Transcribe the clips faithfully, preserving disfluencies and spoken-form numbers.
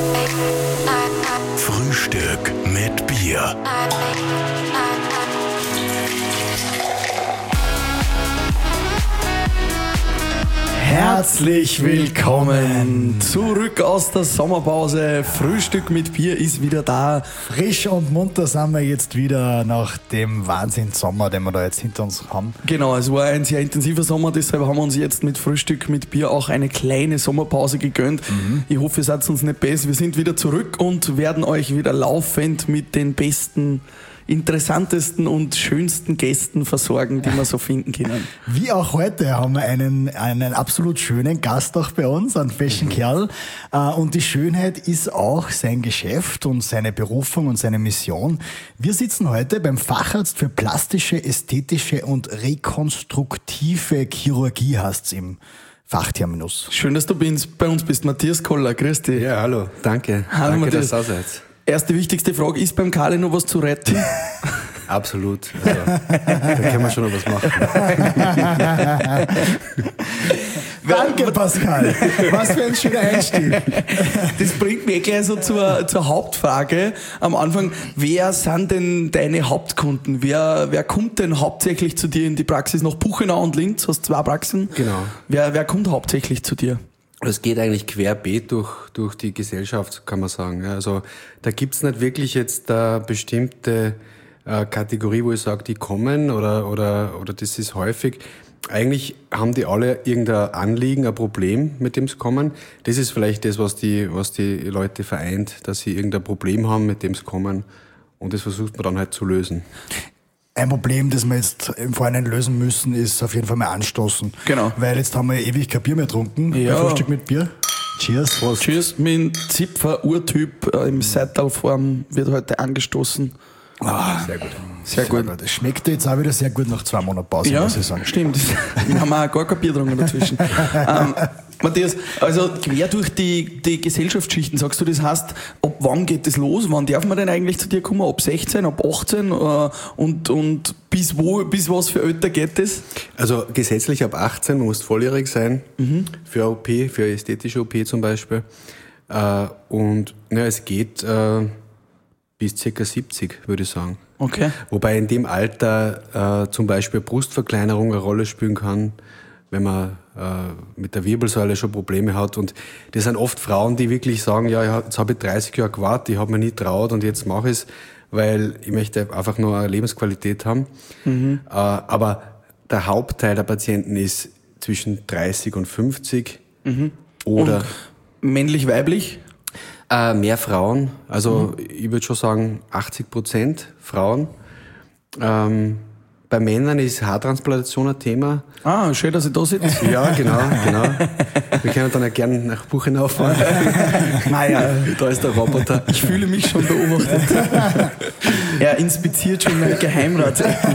Frühstück mit Bier. Herzlich willkommen zurück aus der Sommerpause. Frühstück mit Bier ist wieder da. Frisch und munter sind wir jetzt wieder nach dem Wahnsinns-Sommer, den wir da jetzt hinter uns haben. Genau, es war ein sehr intensiver Sommer, deshalb haben wir uns jetzt mit Frühstück mit Bier auch eine kleine Sommerpause gegönnt. Mhm. Ich hoffe, ihr seid uns nicht böse. Wir sind wieder zurück und werden euch wieder laufend mit den besten, interessantesten und schönsten Gästen versorgen, die wir so finden können. Wie auch heute haben wir einen, einen absolut schönen Gast auch bei uns, einen feschen Kerl. Und die Schönheit ist auch sein Geschäft und seine Berufung und seine Mission. Wir sitzen heute beim Facharzt für plastische, ästhetische und rekonstruktive Chirurgie, heißt's im Fachterminus. Schön, dass du bei uns bist, Matthias Koller. Grüß dich. Ja, hallo, danke. Hallo, danke, Matthias. dass ihr da seid. Erste wichtigste Frage, ist beim Kali noch was zu retten? Absolut. Also, da können wir schon noch was machen. Danke, Pascal. Was für ein schöner Einstieg. Das bringt mich gleich so zur, zur Hauptfrage am Anfang. Wer sind denn deine Hauptkunden? Wer, wer kommt denn hauptsächlich zu dir in die Praxis? Nach Buchenau und Linz, hast zwei Praxen. Genau. Wer, wer kommt hauptsächlich zu dir? Es geht eigentlich querbeet durch, durch die Gesellschaft, kann man sagen. Also da gibt's nicht wirklich jetzt eine bestimmte äh, Kategorie, wo ich sage, die kommen oder, oder, oder das ist häufig. Eigentlich haben die alle irgendein Anliegen, ein Problem, mit dem sie kommen. Das ist vielleicht das, was die, was die Leute vereint, dass sie irgendein Problem haben, mit dem sie kommen. Und das versucht man dann halt zu lösen. Ein Problem, das wir jetzt im Vorhinein lösen müssen, ist auf jeden Fall mal anstoßen. Genau. Weil jetzt haben wir ewig kein Bier mehr getrunken. Ja. Ein Frühstück mit Bier. Cheers. Prost. Cheers. Mit dem Zipfer Urtyp äh, im Seitalform wird heute angestoßen. Ah, Sehr gut. Sehr, sehr gut. gut. Es schmeckt jetzt auch wieder sehr gut nach zwei Monaten Pause, Ja, muss ich sagen. stimmt. Wir haben auch gar kein Bier getrunken dazwischen. ähm, Matthias, also quer durch die, die Gesellschaftsschichten, sagst du, das heißt, ab wann geht das los? Wann darf man denn eigentlich zu dir kommen? Ab sechzehn, ab achtzehn? Äh, und und bis wo, bis was für Alter geht das? Also gesetzlich ab achtzehn, man muss volljährig sein, mhm. für O P, für ästhetische O P zum Beispiel. Äh, und ja, es geht äh, bis circa siebzig, würde ich sagen. Okay. Wobei in dem Alter äh, zum Beispiel Brustverkleinerung eine Rolle spielen kann, wenn man äh, mit der Wirbelsäule schon Probleme hat. Und das sind oft Frauen, die wirklich sagen, ja, jetzt habe ich dreißig Jahre gewartet, ich habe mir nie traut und jetzt mache ich es, weil ich möchte einfach nur eine Lebensqualität haben. Mhm. Äh, aber der Hauptteil der Patienten ist zwischen dreißig und fünfzig. Mhm. Oder und männlich, weiblich? Äh, mehr Frauen, also mhm. ich würde schon sagen achtzig Prozent Frauen. Ähm, bei Männern ist Haartransplantation ein Thema. Ah, schön, dass ich da sitze. Ja, genau, genau. Wir können dann auch gerne nach Buchenau fahren. Naja, da ist der Roboter. Ich fühle mich schon beobachtet. Er inspiziert schon meine Geheimratsecken.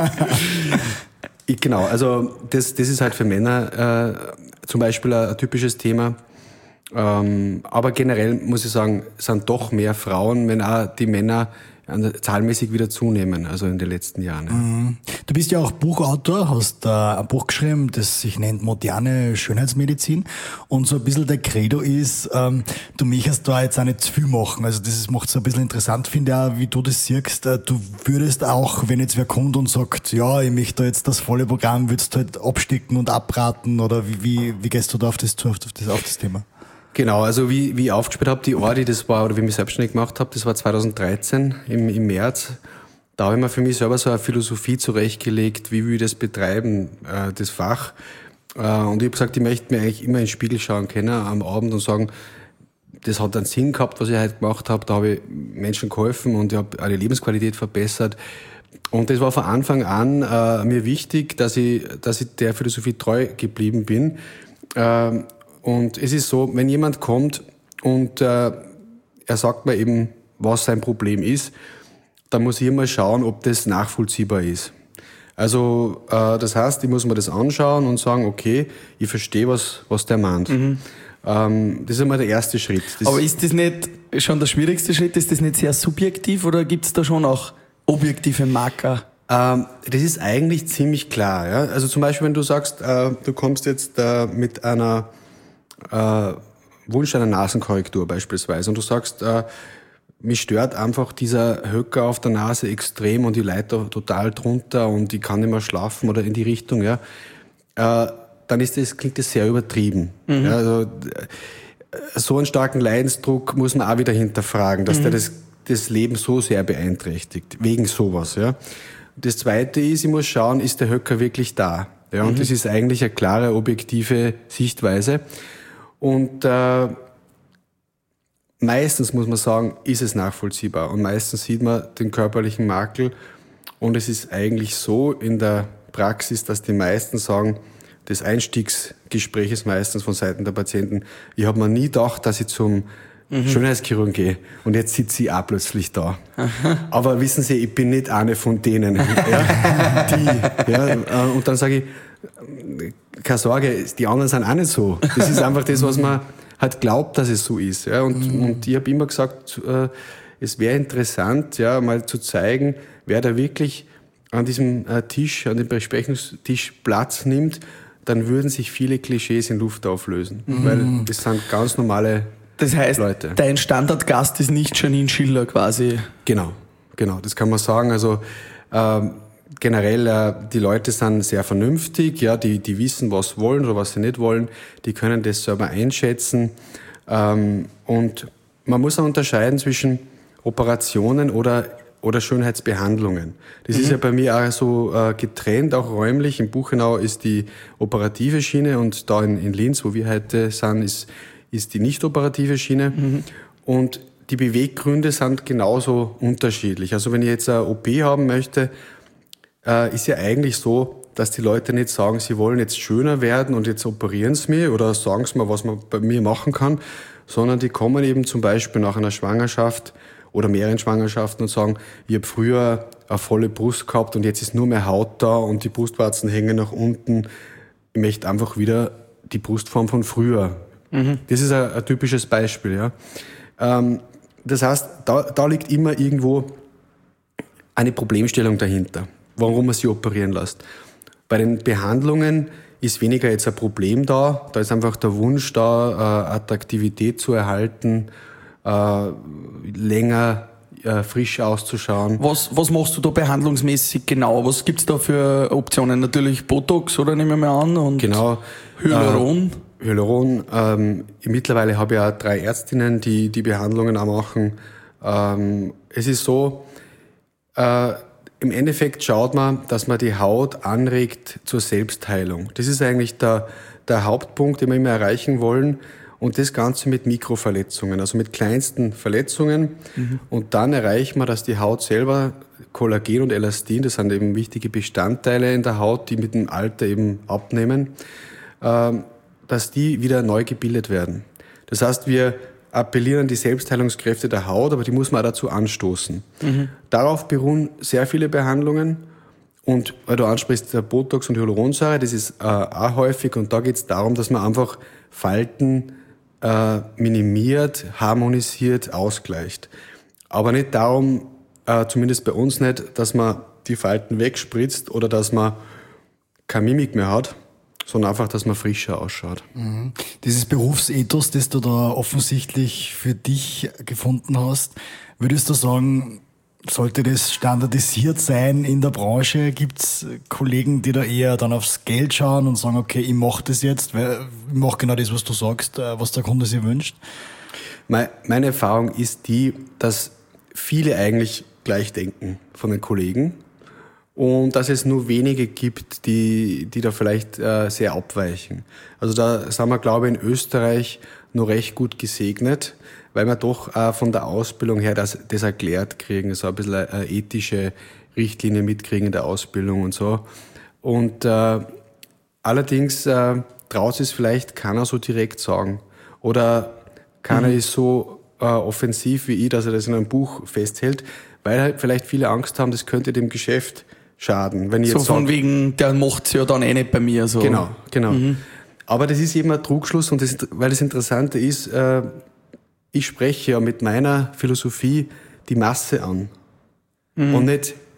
Ich, genau, also das, das ist halt für Männer äh, zum Beispiel ein, ein typisches Thema. Ähm, aber generell muss ich sagen, sind doch mehr Frauen, wenn auch die Männer zahlmäßig wieder zunehmen, also in den letzten Jahren. Mhm. Du bist ja auch Buchautor, hast äh, ein Buch geschrieben, das sich nennt Moderne Schönheitsmedizin, und so ein bisschen der Credo ist, ähm, du möchtest da jetzt auch nicht zu viel machen, also das macht es ein bisschen interessant, finde ich auch, wie du das siehst, äh, du würdest auch, wenn jetzt wer kommt und sagt, ja, ich möchte da jetzt das volle Programm, würdest du halt abstecken und abraten, oder wie, wie, wie gehst du da auf das, auf das, auf das Thema? Genau, also wie, wie ich aufgespielt habe, die Ordi, das war, oder wie ich mich selbstständig gemacht habe, das war zweitausenddreizehn im, im März. Da habe ich mir für mich selber so eine Philosophie zurechtgelegt, wie will ich das betreiben, äh, das Fach. Äh, und ich habe gesagt, ich möchte mir eigentlich immer in den Spiegel schauen können am Abend und sagen, das hat einen Sinn gehabt, was ich heute gemacht habe. Da habe ich Menschen geholfen und ich habe eine Lebensqualität verbessert. Und das war von Anfang an äh, mir wichtig, dass ich, dass ich der Philosophie treu geblieben bin. Äh, Und es ist so, wenn jemand kommt und äh, er sagt mir eben, was sein Problem ist, dann muss ich immer schauen, ob das nachvollziehbar ist. Also äh, das heißt, ich muss mir das anschauen und sagen, okay, ich verstehe, was, was der meint. Mhm. Ähm, das ist einmal der erste Schritt. Das Aber ist das nicht schon der schwierigste Schritt? Ist das nicht sehr subjektiv oder gibt es da schon auch objektive Marker? Ähm, das ist eigentlich ziemlich klar. Ja? Also zum Beispiel, wenn du sagst, äh, du kommst jetzt äh, mit einer äh, Wunsch einer Nasenkorrektur beispielsweise und du sagst, äh, mich stört einfach dieser Höcker auf der Nase extrem und ich leide da total drunter und ich kann nicht mehr schlafen oder in die Richtung, ja, äh, dann ist das, klingt das sehr übertrieben. Mhm. Ja, also, äh, so einen starken Leidensdruck muss man auch wieder hinterfragen, dass mhm. der das, das Leben so sehr beeinträchtigt, wegen sowas, ja. Das Zweite ist, ich muss schauen, ist der Höcker wirklich da? Ja, und mhm. das ist eigentlich eine klare, objektive Sichtweise. Und äh, meistens, muss man sagen, ist es nachvollziehbar. Und meistens sieht man den körperlichen Makel. Und es ist eigentlich so in der Praxis, dass die meisten sagen, das Einstiegsgespräch ist meistens von Seiten der Patienten, ich habe mir nie gedacht, dass ich zum Mhm. Schönheitschirurgen gehe und jetzt sitzt sie auch plötzlich da. Aha. Aber wissen Sie, ich bin nicht eine von denen. Ja, die, ja, und dann sage ich, keine Sorge, die anderen sind auch nicht so. Das ist einfach das, was man halt glaubt, dass es so ist. Ja, und, mhm. und ich habe immer gesagt, äh, es wäre interessant, ja, mal zu zeigen, wer da wirklich an diesem äh, Tisch, an dem Besprechungstisch Platz nimmt, dann würden sich viele Klischees in Luft auflösen. Mhm. Weil das sind ganz normale Das heißt, Leute. Dein Standardgast ist nicht Janine Schiller quasi. Genau, genau, das kann man sagen. Also ähm, generell, äh, die Leute sind sehr vernünftig, ja, die, die wissen, was wollen oder was sie nicht wollen. Die können das selber einschätzen. Ähm, und man muss auch unterscheiden zwischen Operationen oder, oder Schönheitsbehandlungen. Das mhm. ist ja bei mir auch so äh, getrennt, auch räumlich. In Buchenau ist die operative Schiene und da in, in Linz, wo wir heute sind, ist ist die nicht operative Schiene. Mhm. Und die Beweggründe sind genauso unterschiedlich. Also wenn ich jetzt eine O P haben möchte, äh, ist ja eigentlich so, dass die Leute nicht sagen, sie wollen jetzt schöner werden und jetzt operieren sie mich oder sagen sie mir, was man bei mir machen kann, sondern die kommen eben zum Beispiel nach einer Schwangerschaft oder mehreren Schwangerschaften und sagen, ich habe früher eine volle Brust gehabt und jetzt ist nur mehr Haut da und die Brustwarzen hängen nach unten. Ich möchte einfach wieder die Brustform von früher. Mhm. Das ist ein, ein typisches Beispiel. Ja. Ähm, das heißt, da, da liegt immer irgendwo eine Problemstellung dahinter, warum man sie operieren lässt. Bei den Behandlungen ist weniger jetzt ein Problem da, da ist einfach der Wunsch da, äh, Attraktivität zu erhalten, äh, länger äh, frisch auszuschauen. Was, was machst du da behandlungsmäßig genau? Was gibt's da für Optionen? Natürlich Botox, oder nehmen wir mal an? Und genau. Hyaluron? Äh, Hyaluron. Ähm, mittlerweile habe ich auch drei Ärztinnen, die die Behandlungen auch machen. Ähm, es ist so, äh, im Endeffekt schaut man, dass man die Haut anregt zur Selbstheilung. Das ist eigentlich der, der Hauptpunkt, den wir immer erreichen wollen. Und das Ganze mit Mikroverletzungen, also mit kleinsten Verletzungen. Mhm. Und dann erreichen wir, dass die Haut selber, Kollagen und Elastin, das sind eben wichtige Bestandteile in der Haut, die mit dem Alter eben abnehmen, ähm, dass die wieder neu gebildet werden. Das heißt, wir appellieren an die Selbstheilungskräfte der Haut, aber die muss man auch dazu anstoßen. Mhm. Darauf beruhen sehr viele Behandlungen. Und weil du ansprichst, der Botox und Hyaluronsäure, das ist äh, auch häufig. Und da geht es darum, dass man einfach Falten äh, minimiert, harmonisiert, ausgleicht. Aber nicht darum, äh, zumindest bei uns nicht, dass man die Falten wegspritzt oder dass man keine Mimik mehr hat, sondern einfach, dass man frischer ausschaut. Mhm. Dieses Berufsethos, das du da offensichtlich für dich gefunden hast, würdest du sagen, sollte das standardisiert sein in der Branche? Gibt's Kollegen, die da eher dann aufs Geld schauen und sagen, okay, ich mache das jetzt, weil ich mache genau das, was du sagst, was der Kunde sich wünscht? Meine Erfahrung ist die, dass viele eigentlich gleich denken von den Kollegen. Und dass es nur wenige gibt, die, die da vielleicht äh, sehr abweichen. Also da sind wir, glaube ich, in Österreich noch recht gut gesegnet, weil wir doch äh, von der Ausbildung her das, das erklärt kriegen, so ein bisschen eine ethische Richtlinie mitkriegen in der Ausbildung und so. Und äh, allerdings äh, traut es vielleicht keiner so direkt sagen. Oder keiner mhm. ist so äh, offensiv wie ich, dass er das in einem Buch festhält, weil halt vielleicht viele Angst haben, das könnte dem Geschäft schaden. Wenn ich so jetzt von sag, wegen, der macht's ja dann eh nicht bei mir. So. Genau, genau. Mhm. Aber das ist eben ein Trugschluss und das, weil das Interessante ist, äh, ich spreche ja mit meiner Philosophie die Masse an mhm. und nicht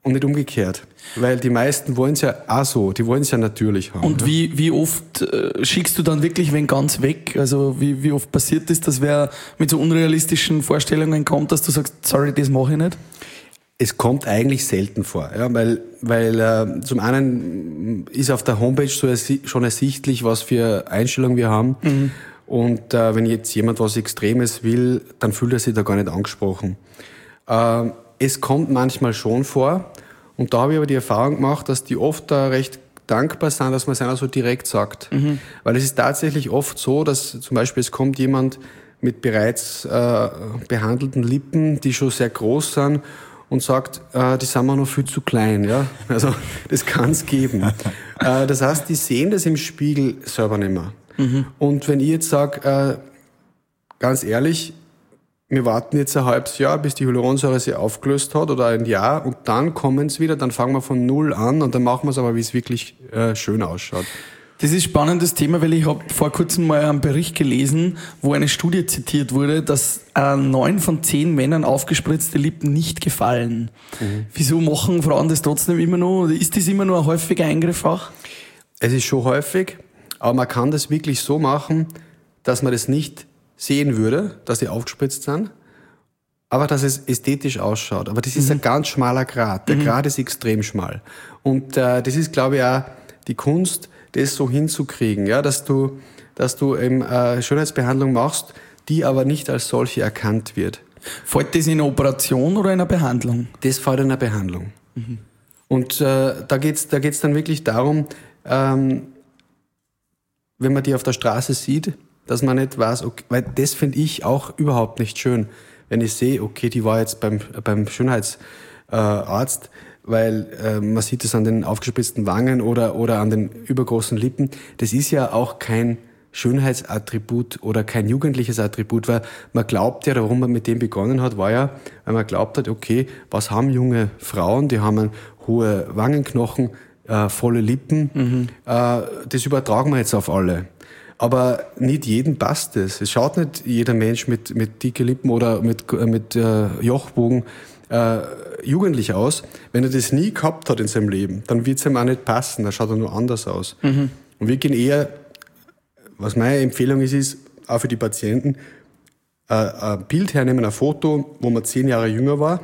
und nicht umgekehrt. Weil die meisten wollen es ja auch so, die wollen es ja natürlich haben. Und ja. wie, wie oft äh, schickst du dann wirklich wen ganz weg? Also wie, wie oft passiert das, dass wer mit so unrealistischen Vorstellungen kommt, dass du sagst, sorry, das mache ich nicht? Es kommt eigentlich selten vor, ja, weil, weil äh, zum einen ist auf der Homepage so ersi- schon ersichtlich, was für Einstellungen wir haben. Mhm. Und äh, wenn jetzt jemand was Extremes will, dann fühlt er sich da gar nicht angesprochen. Äh, es kommt manchmal schon vor, und da habe ich aber die Erfahrung gemacht, dass die oft da recht dankbar sind, dass man es einer so direkt sagt. Mhm. Weil es ist tatsächlich oft so, dass zum Beispiel es kommt jemand mit bereits äh, behandelten Lippen, die schon sehr groß sind, und sagt, äh, die sind mir noch viel zu klein. Ja? Also das kann es geben. äh, das heißt, die sehen das im Spiegel selber nicht mehr. Mhm. Und wenn ich jetzt sage, äh, ganz ehrlich, wir warten jetzt ein halbes Jahr, bis die Hyaluronsäure sich aufgelöst hat, oder ein Jahr, und dann kommen es wieder, dann fangen wir von Null an, und dann machen wir es aber, wie es wirklich äh, schön ausschaut. Das ist ein spannendes Thema, weil ich habe vor kurzem mal einen Bericht gelesen, wo eine Studie zitiert wurde, dass äh, neun von zehn Männern aufgespritzte Lippen nicht gefallen. Mhm. Wieso machen Frauen das trotzdem immer noch? Ist das immer noch ein häufiger Eingriff auch? Es ist schon häufig, aber man kann das wirklich so machen, dass man das nicht sehen würde, dass die aufgespritzt sind, aber dass es ästhetisch ausschaut. Aber das ist mhm. ein ganz schmaler Grat. Der mhm. Grat ist extrem schmal. Und äh, das ist, glaube ich, auch die Kunst, das so hinzukriegen, ja, dass du, dass du eben äh, Schönheitsbehandlung machst, die aber nicht als solche erkannt wird. Fällt das in einer Operation oder in einer Behandlung? Das fällt in einer Behandlung. Mhm. Und äh, da geht's, da geht's dann wirklich darum, ähm, wenn man die auf der Straße sieht, dass man nicht weiß, okay, weil das finde ich auch überhaupt nicht schön, wenn ich sehe, okay, die war jetzt beim, beim Schönheitsarzt, äh, weil äh, man sieht es an den aufgespritzten Wangen oder, oder an den übergroßen Lippen. Das ist ja auch kein Schönheitsattribut oder kein jugendliches Attribut, weil man glaubt ja, warum man mit dem begonnen hat, war ja, weil man glaubt hat, okay, was haben junge Frauen, die haben hohe Wangenknochen, äh, volle Lippen, mhm. äh, das übertragen wir jetzt auf alle. Aber nicht jedem passt es. Es schaut nicht jeder Mensch mit, mit dicke Lippen oder mit, mit äh, Jochbogen äh, jugendlich aus. Wenn er das nie gehabt hat in seinem Leben, dann wird es ihm auch nicht passen, dann schaut er nur anders aus. Mhm. Und wir gehen eher, was meine Empfehlung ist, ist auch für die Patienten, äh, ein Bild hernehmen, ein Foto, wo man zehn Jahre jünger war,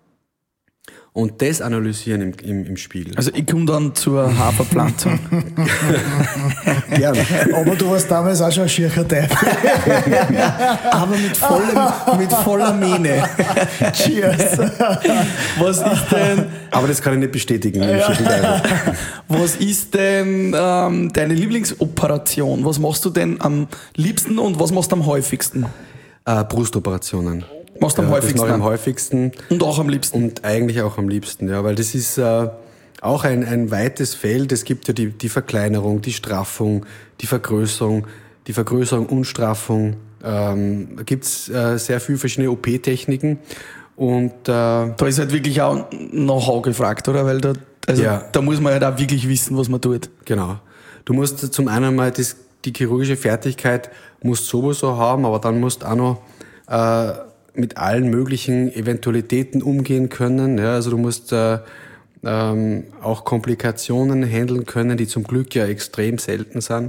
und das analysieren im, im, im Spiegel. Also ich komme dann zur Haarverpflanzung. Gerne. Aber du warst damals auch schon ein schiercher Teufel. Aber mit, vollem, mit voller Mähne. Cheers. Was ist denn... Aber das kann ich nicht bestätigen. Ja. Was ist denn ähm, deine Lieblingsoperation? Was machst du denn am liebsten und was machst du am häufigsten? Äh, Brustoperationen. Machst du am ja, häufigsten? Das mache ich am häufigsten. Und auch am liebsten? Und eigentlich auch am liebsten, ja, weil das ist äh, auch ein, ein weites Feld. Es gibt ja die, die Verkleinerung, die Straffung, die Vergrößerung, die Vergrößerung und Straffung. Ähm, da gibt's äh, sehr viele verschiedene O P-Techniken. Und äh, da ist halt wirklich auch Know-how gefragt, oder? Weil da, also ja. da muss man halt auch wirklich wissen, was man tut. Genau. Du musst zum einen mal das, die chirurgische Fertigkeit musst sowieso haben, aber dann musst auch noch äh, mit allen möglichen Eventualitäten umgehen können. Ja, also du musst äh, ähm, auch Komplikationen handeln können, die zum Glück ja extrem selten sind,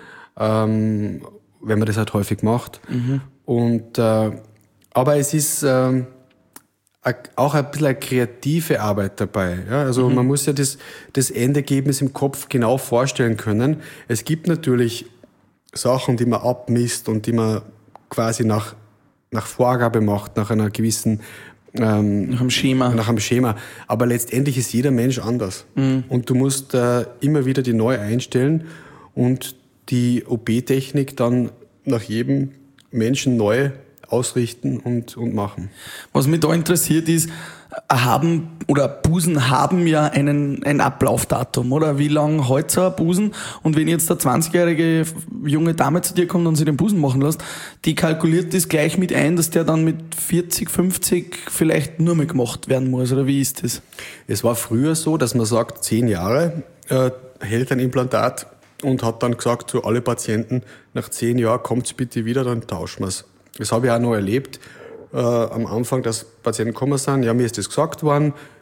ähm, wenn man das halt häufig macht. Mhm. Und äh, aber es ist ähm, auch ein bisschen eine kreative Arbeit dabei. Ja, also mhm. man muss ja das, das Endergebnis im Kopf genau vorstellen können. Es gibt natürlich Sachen, die man abmisst und die man quasi nach nach Vorgabe macht, nach einer gewissen ähm, nach einem Schema. Nach einem Schema. Aber letztendlich ist jeder Mensch anders. Mhm. Und du musst äh, immer wieder die neu einstellen und die O P-Technik dann nach jedem Menschen neu ausrichten und, und machen. Was mich da interessiert ist, haben oder Busen haben ja einen, ein Ablaufdatum, oder? Wie lange hält so ein Busen? Und wenn jetzt eine zwanzigjährige junge Dame zu dir kommt und sie den Busen machen lässt, die kalkuliert das gleich mit ein, dass der dann mit vierzig, fünfzig vielleicht nur mehr gemacht werden muss, oder wie ist das? Es war früher so, dass man sagt, zehn Jahre äh, hält ein Implantat, und hat dann gesagt zu alle Patienten, nach zehn Jahren kommt's bitte wieder, dann tauschen wir's. Das habe ich auch noch erlebt. Äh, am Anfang, dass Patienten gekommen sind, ja, mir ist das gesagt worden,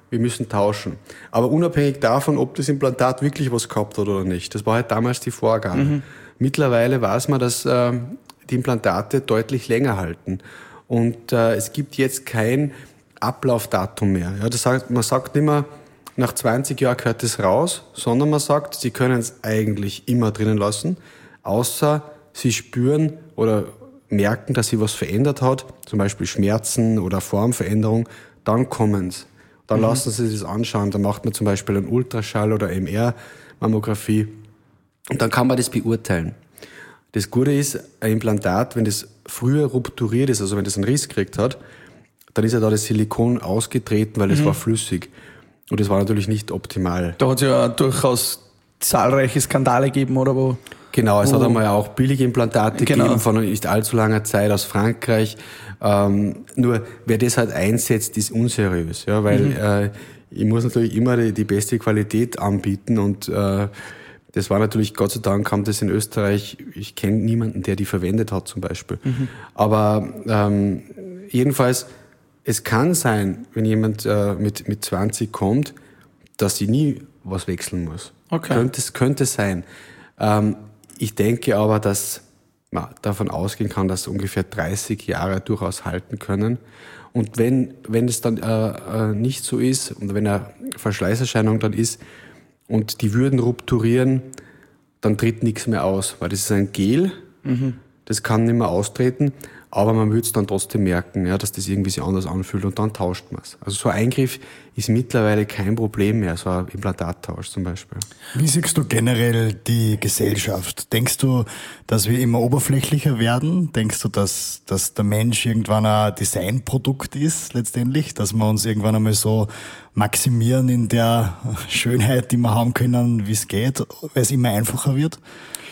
wir müssen tauschen. Aber unabhängig davon, ob das Implantat wirklich was gehabt hat oder nicht. Das war halt damals die Vorgabe. Mhm. Mittlerweile weiß man, dass äh, die Implantate deutlich länger halten. Und äh, es gibt jetzt kein Ablaufdatum mehr. Ja, das sagt, man sagt nicht mehr, nach zwanzig Jahren gehört das raus, sondern man sagt, Sie können es eigentlich immer drinnen lassen, außer Sie spüren oder merken, dass sich was verändert hat, zum Beispiel Schmerzen oder Formveränderung, dann kommen Sie. Dann mhm. lassen Sie sich das anschauen. Dann macht man zum Beispiel einen Ultraschall oder M R-Mammographie und dann kann man das beurteilen. Das Gute ist, ein Implantat, wenn das früher rupturiert ist, also wenn das einen Riss gekriegt hat, dann ist ja da das Silikon ausgetreten, weil es mhm. war flüssig. Und das war natürlich nicht optimal. Da hat es ja durchaus zahlreiche Skandale gegeben, oder wo? Genau, es wo, hat einmal auch billige Implantate genau. gegeben von nicht allzu langer Zeit aus Frankreich. Ähm, nur wer das halt einsetzt, ist unseriös, ja, weil mhm. äh, ich muss natürlich immer die, die beste Qualität anbieten und äh, das war natürlich, Gott sei Dank kam das in Österreich, ich kenne niemanden, der die verwendet hat zum Beispiel. Mhm. Aber ähm, jedenfalls, es kann sein, wenn jemand äh, mit, mit zwanzig kommt, dass sie nie was wechseln muss. Okay. Könnte, könnte sein. Ähm, ich denke aber, dass man davon ausgehen kann, dass ungefähr dreißig Jahre durchaus halten können. Und wenn, wenn es dann äh, nicht so ist und wenn eine Verschleißerscheinung dann ist und die würden rupturieren, dann tritt nichts mehr aus, weil das ist ein Gel, mhm. das kann nicht mehr austreten, aber man würde es dann trotzdem merken, ja, dass das irgendwie sich anders anfühlt und dann tauscht man es. Also so ein Eingriff ist mittlerweile kein Problem mehr, so ein Implantattausch zum Beispiel. Wie siehst du generell die Gesellschaft? Denkst du, dass wir immer oberflächlicher werden? Denkst du, dass, dass der Mensch irgendwann ein Designprodukt ist letztendlich? Dass wir uns irgendwann einmal so maximieren in der Schönheit, die wir haben können, wie es geht, weil es immer einfacher wird?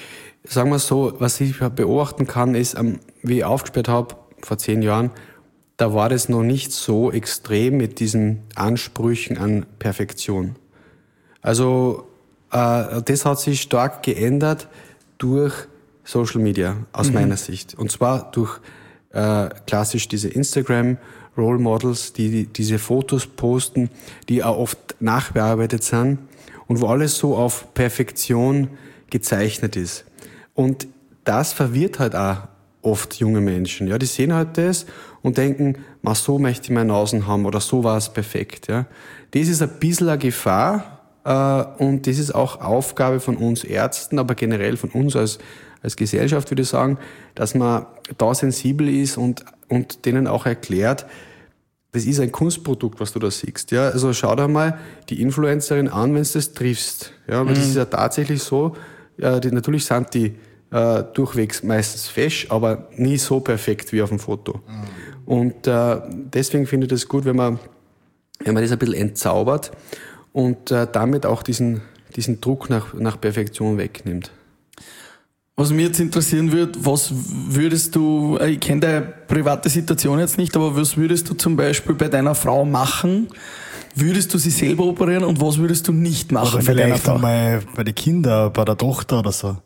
Sagen wir so, was ich beobachten kann, ist, wie ich aufgesperrt habe vor zehn Jahren, da war das noch nicht so extrem mit diesen Ansprüchen an Perfektion. Also äh, das hat sich stark geändert durch Social Media, aus mhm. meiner Sicht. Und zwar durch äh, klassisch diese Instagram-Role Models, die, die diese Fotos posten, die auch oft nachbearbeitet sind und wo alles so auf Perfektion gezeichnet ist. Und das verwirrt halt auch oft junge Menschen. Ja, die sehen halt das und denken, ma, so möchte ich meine Nasen haben oder so war es perfekt. Ja, das ist ein bisschen eine Gefahr äh, und das ist auch Aufgabe von uns Ärzten, aber generell von uns als als Gesellschaft würde ich sagen, dass man da sensibel ist und und denen auch erklärt, das ist ein Kunstprodukt, was du da siehst. Ja, also schau dir mal die Influencerin an, wenn du das triffst. Ja, weil mhm. das ist ja tatsächlich so. Ja, die, natürlich sind die äh, durchwegs meistens fesch, aber nie so perfekt wie auf dem Foto. Mhm. Und äh, deswegen finde ich das gut, wenn man, wenn man das ein bisschen entzaubert und äh, damit auch diesen, diesen Druck nach, nach Perfektion wegnimmt. Was mich jetzt interessieren würde, was würdest du, ich kenne deine private Situation jetzt nicht, aber was würdest du zum Beispiel bei deiner Frau machen? Würdest du sie selber operieren und was würdest du nicht machen? Oder vielleicht einmal bei den Kindern, bei der Tochter oder so?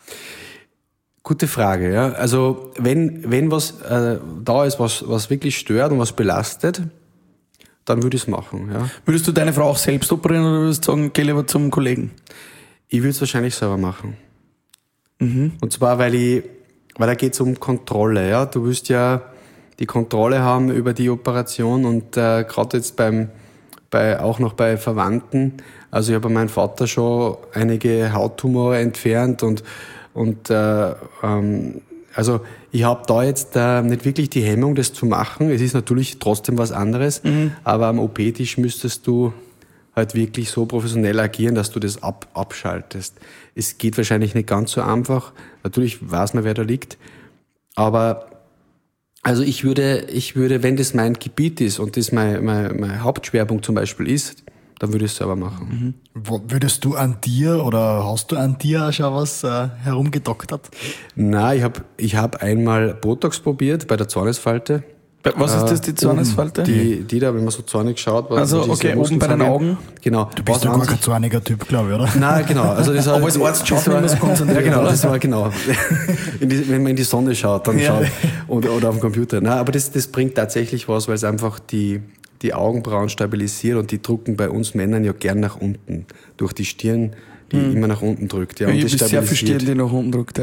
Gute Frage, ja. Also wenn wenn was äh, da ist, was was wirklich stört und was belastet, dann würde ich es machen, ja. Würdest du deine Frau auch selbst operieren oder würdest du sagen, geh lieber zum Kollegen? Ich würde es wahrscheinlich selber machen. Mhm. Und zwar, weil ich, weil da geht es um Kontrolle, ja. Du willst ja die Kontrolle haben über die Operation und äh, gerade jetzt beim bei auch noch bei Verwandten. Also ich habe bei meinem Vater schon einige Hauttumore entfernt und und äh, ähm, also ich habe da jetzt äh, nicht wirklich die Hemmung, das zu machen. Es ist natürlich trotzdem was anderes, mhm. aber am O P-Tisch müsstest du halt wirklich so professionell agieren, dass du das ab, abschaltest. Es geht wahrscheinlich nicht ganz so einfach. Natürlich weiß man, wer da liegt, aber also ich würde, ich würde, wenn das mein Gebiet ist und das mein, mein, mein Hauptschwerpunkt zum Beispiel ist, dann würde ich es selber machen. Mhm. Würdest du an dir oder hast du an dir auch schon was äh, herumgedoktert? Nein, ich habe ich hab einmal Botox probiert bei der Zornesfalte. Was ist das, die Zornesfalte? Die, die da, wenn man so zornig schaut. Was, also, okay, oben bei den Augen. Genau. Du bist ja gar kein zorniger Typ, glaube ich, oder? Nein, genau. Also das Aber als Arzt schaut man immer so konzentriert. Ja, genau, das war genau. In die, wenn man in die Sonne schaut, dann ja. schaut. Oder, oder auf dem Computer. Nein, aber das, das bringt tatsächlich was, weil es einfach die, die Augenbrauen stabilisiert und die drücken bei uns Männern ja gern nach unten. Durch die Stirn, die hm. immer nach unten drückt. Ja, ja, und ich habe sehr viel Stirn, die nach unten drückt. Ja.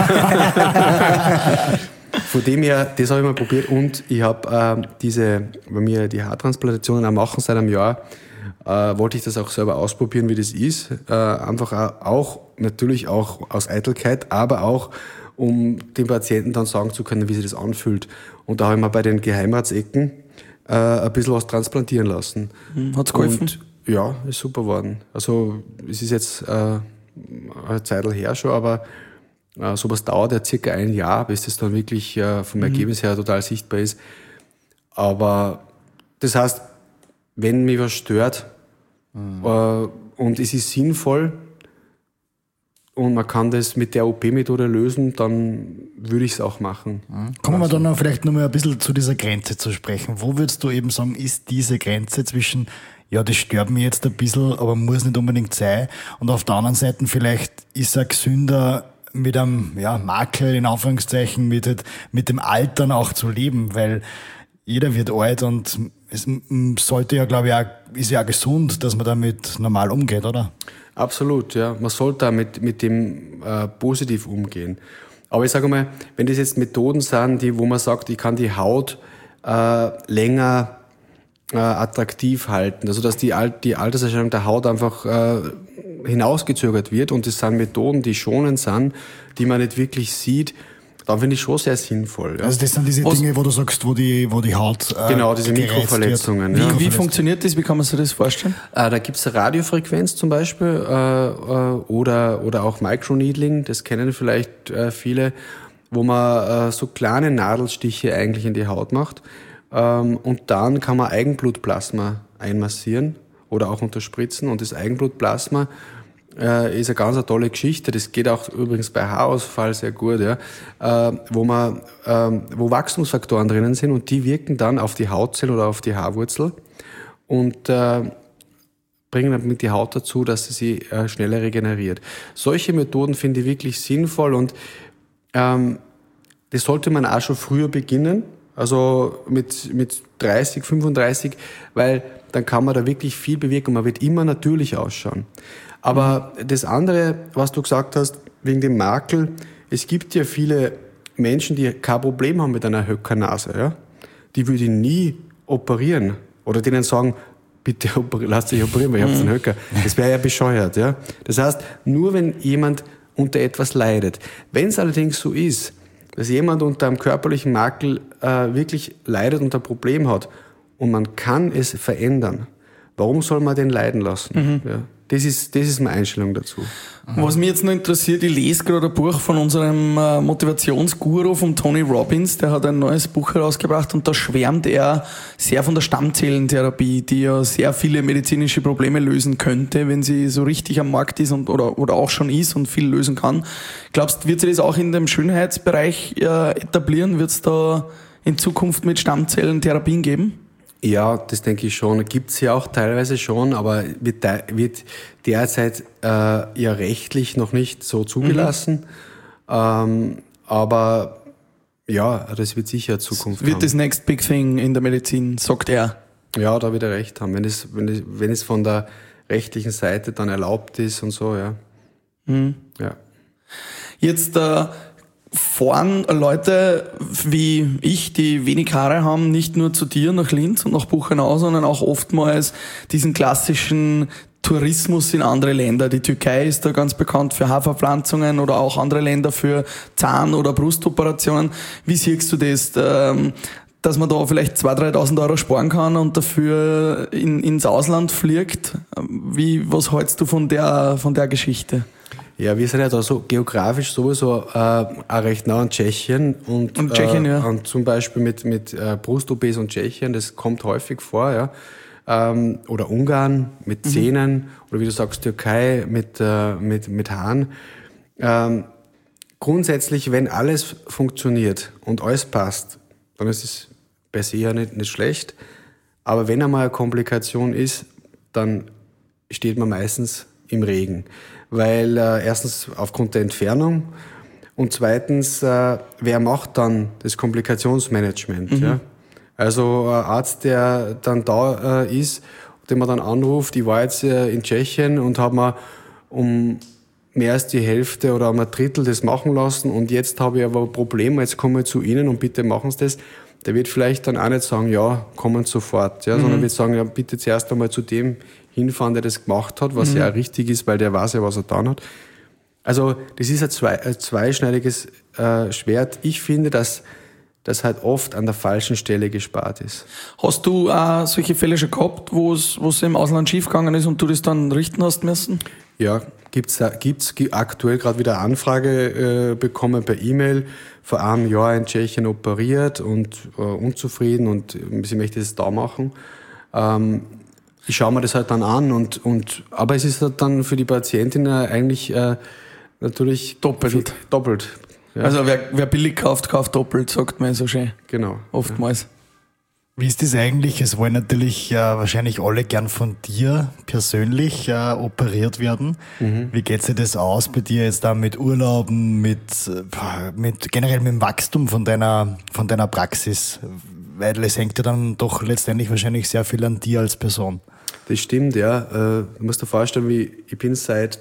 Ja. Von dem her, das habe ich mal probiert und ich habe äh, diese, bei mir die Haartransplantationen am machen seit einem Jahr, äh, wollte ich das auch selber ausprobieren, wie das ist. Äh, einfach auch, natürlich auch aus Eitelkeit, aber auch, um dem Patienten dann sagen zu können, wie sich das anfühlt. Und da habe ich mir bei den Geheimratsecken äh, ein bisschen was transplantieren lassen. Hat's geholfen? Und, ja, ist super geworden. Also es ist jetzt äh, eine Zeit her schon, aber Uh, sowas dauert ja circa ein Jahr, bis das dann wirklich uh, vom Ergebnis her total sichtbar ist. Aber das heißt, wenn mich was stört mhm. uh, und es ist sinnvoll und man kann das mit der O P-Methode lösen, dann würde ich es auch machen. Mhm. Kommen wir dann noch vielleicht noch mal ein bisschen zu dieser Grenze zu sprechen. Wo würdest du eben sagen, ist diese Grenze zwischen ja, das stört mich jetzt ein bisschen, aber muss nicht unbedingt sein. Und auf der anderen Seite vielleicht ist er gesünder, mit einem ja, Makel, in Anführungszeichen, mit, mit dem Altern auch zu leben, weil jeder wird alt und es sollte ja, glaube ich, auch, ist ja auch gesund, dass man damit normal umgeht, oder? Absolut, ja. Man sollte mit, mit dem äh, positiv umgehen. Aber ich sage mal, wenn das jetzt Methoden sind, die, wo man sagt, ich kann die Haut äh, länger äh, attraktiv halten, also dass die, Alt, die Alterserscheinung der Haut einfach äh, hinausgezögert wird und das sind Methoden, die schonend sind, die man nicht wirklich sieht, dann finde ich schon sehr sinnvoll. Ja. Also das sind diese Was, Dinge, wo du sagst, wo die, wo die Haut äh, genau, diese Mikroverletzungen. Ja. Wie, wie funktioniert das? Wie kann man sich das vorstellen? Äh, da gibt es Radiofrequenz zum Beispiel äh, äh, oder, oder auch Microneedling, das kennen vielleicht äh, viele, wo man äh, so kleine Nadelstiche eigentlich in die Haut macht ähm, und dann kann man Eigenblutplasma einmassieren oder auch unterspritzen. Und das Eigenblutplasma äh, ist eine ganz eine tolle Geschichte. Das geht auch übrigens bei Haarausfall sehr gut, ja, äh, wo man, äh, wo Wachstumsfaktoren drinnen sind und die wirken dann auf die Hautzelle oder auf die Haarwurzel und äh, bringen damit die Haut dazu, dass sie sich äh, schneller regeneriert. Solche Methoden finde ich wirklich sinnvoll und ähm, das sollte man auch schon früher beginnen. Also mit, mit dreißig, fünfunddreißig, weil dann kann man da wirklich viel bewirken und man wird immer natürlich ausschauen. Aber mhm. das andere, was du gesagt hast, wegen dem Makel, es gibt ja viele Menschen, die kein Problem haben mit einer Höckernase, ja? Die würde ich nie operieren oder denen sagen, bitte lasst dich operieren, weil ich habe einen Höcker. Das wäre ja bescheuert. Ja? Das heißt, nur wenn jemand unter etwas leidet. Wenn es allerdings so ist, dass jemand unter einem körperlichen Makel äh, wirklich leidet und ein Problem hat und man kann es verändern, warum soll man den leiden lassen? Mhm. Ja, das ist, das ist meine Einstellung dazu. Was mich jetzt noch interessiert, ich lese gerade ein Buch von unserem äh, Motivationsguru, von Tony Robbins, der hat ein neues Buch herausgebracht und da schwärmt er sehr von der Stammzellentherapie, die ja sehr viele medizinische Probleme lösen könnte, wenn sie so richtig am Markt ist und, oder, oder auch schon ist und viel lösen kann. Glaubst du, wird sich das auch in dem Schönheitsbereich äh, etablieren? Wird es da in Zukunft mit Stammzellentherapien geben? Ja, das denke ich schon. Gibt es ja auch teilweise schon, aber wird, wird derzeit äh, ja rechtlich noch nicht so zugelassen. Mhm. Ähm, aber ja, das wird sicher Zukunft wird haben. Wird das next big thing in der Medizin, sagt er. Ja, da wird er recht haben. Wenn es, wenn es, wenn es von der rechtlichen Seite dann erlaubt ist und so, ja. Mhm. Ja. Jetzt äh, fahren Leute wie ich, die wenig Haare haben, nicht nur zu dir nach Linz und nach Buchenau, sondern auch oftmals diesen klassischen Tourismus in andere Länder. Die Türkei ist da ganz bekannt für Haarverpflanzungen oder auch andere Länder für Zahn- oder Brustoperationen. Wie siehst du das, dass man da vielleicht zweitausend, dreitausend Euro sparen kann und dafür in, ins Ausland fliegt? Wie, was hältst du von der, von der Geschichte? Ja, wir sind ja da so geografisch sowieso äh, auch recht nah an Tschechien und, und Tschechien, äh, ja. und zum Beispiel mit, mit äh, Brust-O Ps und Tschechien, das kommt häufig vor, ja. Ähm, oder Ungarn mit Zähnen mhm. oder wie du sagst, Türkei mit, äh, mit, mit Haaren. Ähm, grundsätzlich, wenn alles funktioniert und alles passt, dann ist es per se ja nicht, nicht schlecht. Aber wenn einmal eine Komplikation ist, dann steht man meistens im Regen. Weil äh, erstens aufgrund der Entfernung und zweitens, äh, wer macht dann das Komplikationsmanagement? Mhm. Ja? Also ein Arzt, der dann da äh, ist, den man dann anruft, ich war jetzt äh, in Tschechien und habe mir um mehr als die Hälfte oder um ein Drittel das machen lassen und jetzt habe ich aber Probleme, jetzt komme ich zu Ihnen und bitte machen Sie das. Der wird vielleicht dann auch nicht sagen, ja, kommen sofort, ja, mhm. sondern wird sagen, ja, bitte zuerst einmal zu dem hinfahren, der das gemacht hat, was mhm. ja auch richtig ist, weil der weiß ja, was er getan hat. Also das ist ein, zwei, ein zweischneidiges äh, Schwert. Ich finde, dass das halt oft an der falschen Stelle gespart ist. Hast du äh, solche Fälle schon gehabt, wo es im Ausland schiefgegangen ist und du das dann richten hast müssen? Ja, gibt's gibt's aktuell gerade wieder eine Anfrage äh, bekommen per E-Mail, vor einem Jahr in Tschechien operiert und äh, unzufrieden und sie möchte es da machen. Ähm, ich schaue mir das halt dann an und, und aber es ist halt dann für die Patientin eigentlich äh, natürlich doppelt. Viel, doppelt. Ja. Also wer, wer billig kauft, kauft doppelt, sagt man so schön. Genau. Oftmals. Ja. Wie ist das eigentlich? Es wollen natürlich äh, wahrscheinlich alle gern von dir persönlich äh, operiert werden. Mhm. Wie geht sich das aus bei dir jetzt da mit Urlauben, mit, äh, mit generell mit dem Wachstum von deiner, von deiner Praxis? Weil es hängt ja dann doch letztendlich wahrscheinlich sehr viel an dir als Person. Das stimmt, ja. Äh, du musst dir vorstellen, wie, ich bin seit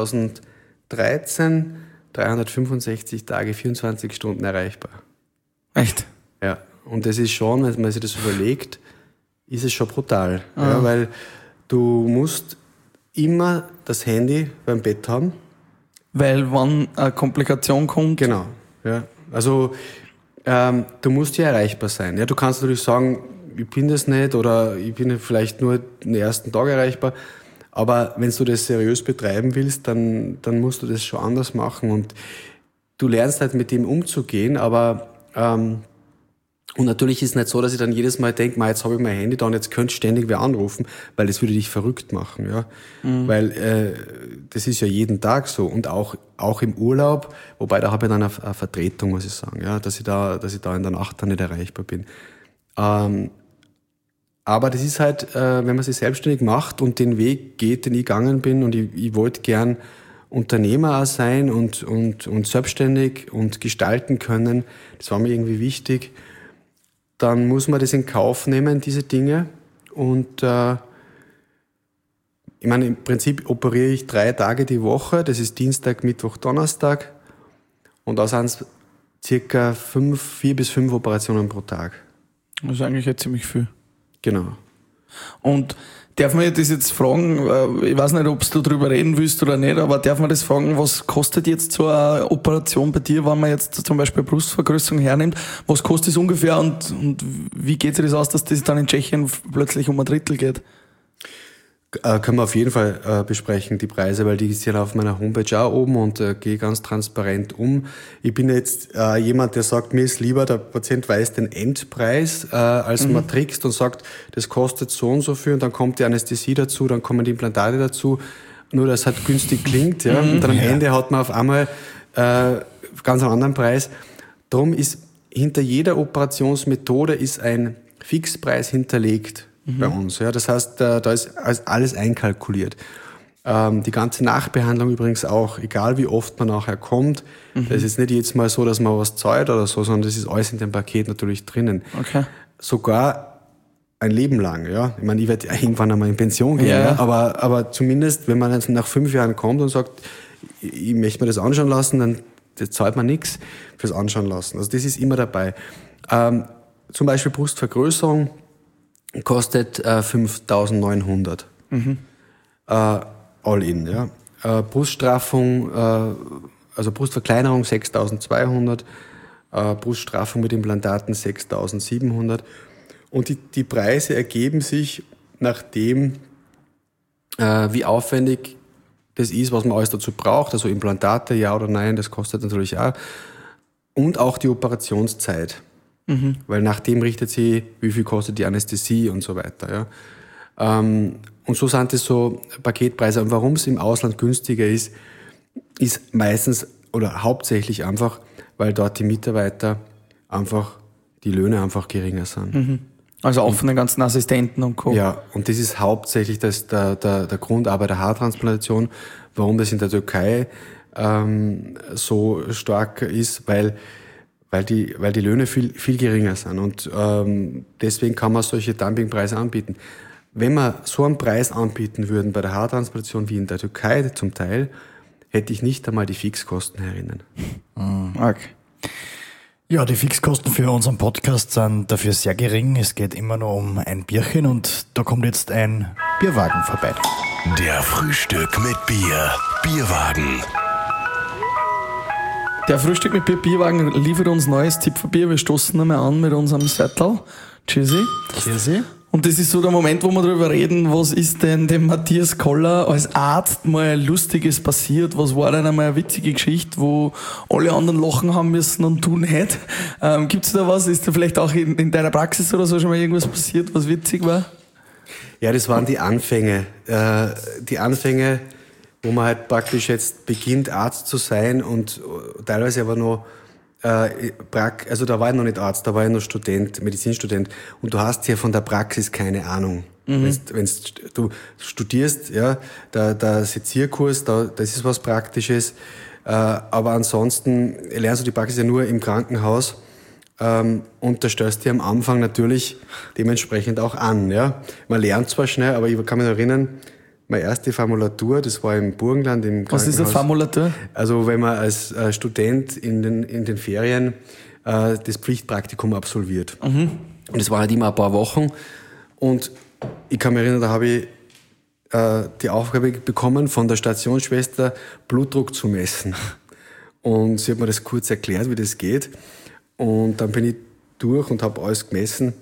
zweitausenddreizehn dreihundertfünfundsechzig Tage, vierundzwanzig Stunden erreichbar. Echt? Ja. Und das ist schon, wenn man sich das überlegt, ist es schon brutal. Ah. Ja, weil du musst immer das Handy beim Bett haben. Weil wenn eine Komplikation kommt. Genau. Ja. Also ähm, du musst ja erreichbar sein. Ja, du kannst natürlich sagen, ich bin das nicht oder ich bin vielleicht nur den ersten Tag erreichbar. Aber wenn du das seriös betreiben willst, dann, dann musst du das schon anders machen. Und du lernst halt mit dem umzugehen, aber ähm, und natürlich ist es nicht so, dass ich dann jedes Mal denke, jetzt habe ich mein Handy da und jetzt könnte ständig wer anrufen, weil das würde dich verrückt machen, ja. Mhm. Weil äh, das ist ja jeden Tag so und auch auch im Urlaub, wobei da habe ich dann eine, eine Vertretung, muss ich sagen, ja, dass ich da, dass ich da in der Nacht dann nicht erreichbar bin. Ähm, aber das ist halt, äh, wenn man sich selbstständig macht und den Weg geht, den ich gegangen bin und ich, ich wollte gern Unternehmer auch sein und und und selbstständig und gestalten können, das war mir irgendwie wichtig. Dann muss man das in Kauf nehmen, diese Dinge. Und äh, ich meine, im Prinzip operiere ich drei Tage die Woche. Das ist Dienstag, Mittwoch, Donnerstag. Und da sind es circa fünf, vier bis fünf Operationen pro Tag. Das ist eigentlich jetzt ziemlich viel. Genau. Und darf man das jetzt fragen, ich weiß nicht, ob du darüber reden willst oder nicht, aber darf man das fragen, was kostet jetzt so eine Operation bei dir, wenn man jetzt zum Beispiel Brustvergrößerung hernimmt, was kostet es ungefähr und, und wie geht sich das aus, dass das dann in Tschechien plötzlich um ein Drittel geht? Äh, können wir auf jeden Fall äh, besprechen, die Preise, weil die sind auf meiner Homepage auch oben und äh, gehe ganz transparent um. Ich bin jetzt äh, jemand, der sagt, mir ist lieber, der Patient weiß den Endpreis, äh, als mhm. man trickst und sagt, das kostet so und so viel und dann kommt die Anästhesie dazu, dann kommen die Implantate dazu, nur dass es halt günstig klingt, ja, mhm. und dann am Ende hat man auf einmal äh, ganz einen anderen Preis. Darum ist hinter jeder Operationsmethode ist ein Fixpreis hinterlegt. Mhm. Bei uns. Ja, das heißt, da ist alles einkalkuliert. Ähm, die ganze Nachbehandlung übrigens auch, egal wie oft man nachher kommt. Mhm. Das ist jetzt nicht jedes Mal so, dass man was zahlt oder so, sondern das ist alles in dem Paket natürlich drinnen. Okay. Sogar ein Leben lang. Ja, ich meine, ich werde irgendwann einmal in Pension gehen, ja. Ja, aber, aber zumindest, wenn man jetzt nach fünf Jahren kommt und sagt, ich möchte mir das anschauen lassen, dann zahlt man nichts fürs Anschauen lassen. Also das ist immer dabei. Ähm, zum Beispiel Brustvergrößerung kostet äh, fünftausendneunhundert. Mhm. Äh, all in, ja. Äh, Bruststraffung, äh, also Brustverkleinerung sechstausendzweihundert, äh, Bruststraffung mit Implantaten sechstausendsiebenhundert. Und die, die Preise ergeben sich nach dem, äh, wie aufwendig das ist, was man alles dazu braucht. Also Implantate, ja oder nein, das kostet natürlich auch. Und auch die Operationszeit. Mhm. Weil nach dem richtet sie, wie viel kostet die Anästhesie und so weiter. Ja. Ähm, und so sind es so Paketpreise. Und warum es im Ausland günstiger ist, ist meistens oder hauptsächlich einfach, weil dort die Mitarbeiter einfach die Löhne einfach geringer sind. Mhm. Also auch von den ganzen Assistenten und Co. Ja, und das ist hauptsächlich das, der, der, der Grund auch bei der Haartransplantation, warum das in der Türkei ähm, so stark ist, weil, weil, die, weil die Löhne viel, viel geringer sind. Und ähm, deswegen kann man solche Dumpingpreise anbieten. Wenn wir so einen Preis anbieten würden bei der Haartransplantation wie in der Türkei zum Teil, hätte ich nicht einmal die Fixkosten herinnen. Mhm. Okay. Ja, die Fixkosten für unseren Podcast sind dafür sehr gering. Es geht immer nur um ein Bierchen und da kommt jetzt ein Bierwagen vorbei. Der Frühstück mit Bier. Bierwagen. Der Frühstück mit Bier Bierwagen liefert uns neues Zipferbier. Wir stoßen einmal an mit unserem Sättel. Tschüssi. Tschüssi. Und das ist so der Moment, wo wir darüber reden, was ist denn dem Matthias Koller als Arzt mal Lustiges passiert? Was war denn einmal eine witzige Geschichte, wo alle anderen lachen haben müssen und du nicht? Ähm, gibt's da was? Ist da vielleicht auch in, in deiner Praxis oder so schon mal irgendwas passiert, was witzig war? Ja, das waren die Anfänge. Äh, die Anfänge, wo man halt praktisch jetzt beginnt, Arzt zu sein und teilweise aber noch Äh, also da war ich noch nicht Arzt, da war ich noch Student, Medizinstudent und du hast ja von der Praxis keine Ahnung. Mhm. Wenn's, wenn's, du studierst, ja, der, der Sezierkurs, da, das ist was Praktisches, äh, aber ansonsten lernst du die Praxis ja nur im Krankenhaus ähm, und da stellst du dir am Anfang natürlich dementsprechend auch an. Ja. Man lernt zwar schnell, aber ich kann mich erinnern, meine erste Formulatur, das war im Burgenland im Krankenhaus. Was ist eine Formulatur? Also wenn man als äh, Student in den, in den Ferien äh, das Pflichtpraktikum absolviert. Mhm. Und das waren halt immer ein paar Wochen. Und ich kann mich erinnern, da habe ich äh, die Aufgabe bekommen, von der Stationsschwester Blutdruck zu messen. Und sie hat mir das kurz erklärt, wie das geht. Und dann bin ich durch und habe alles gemessen.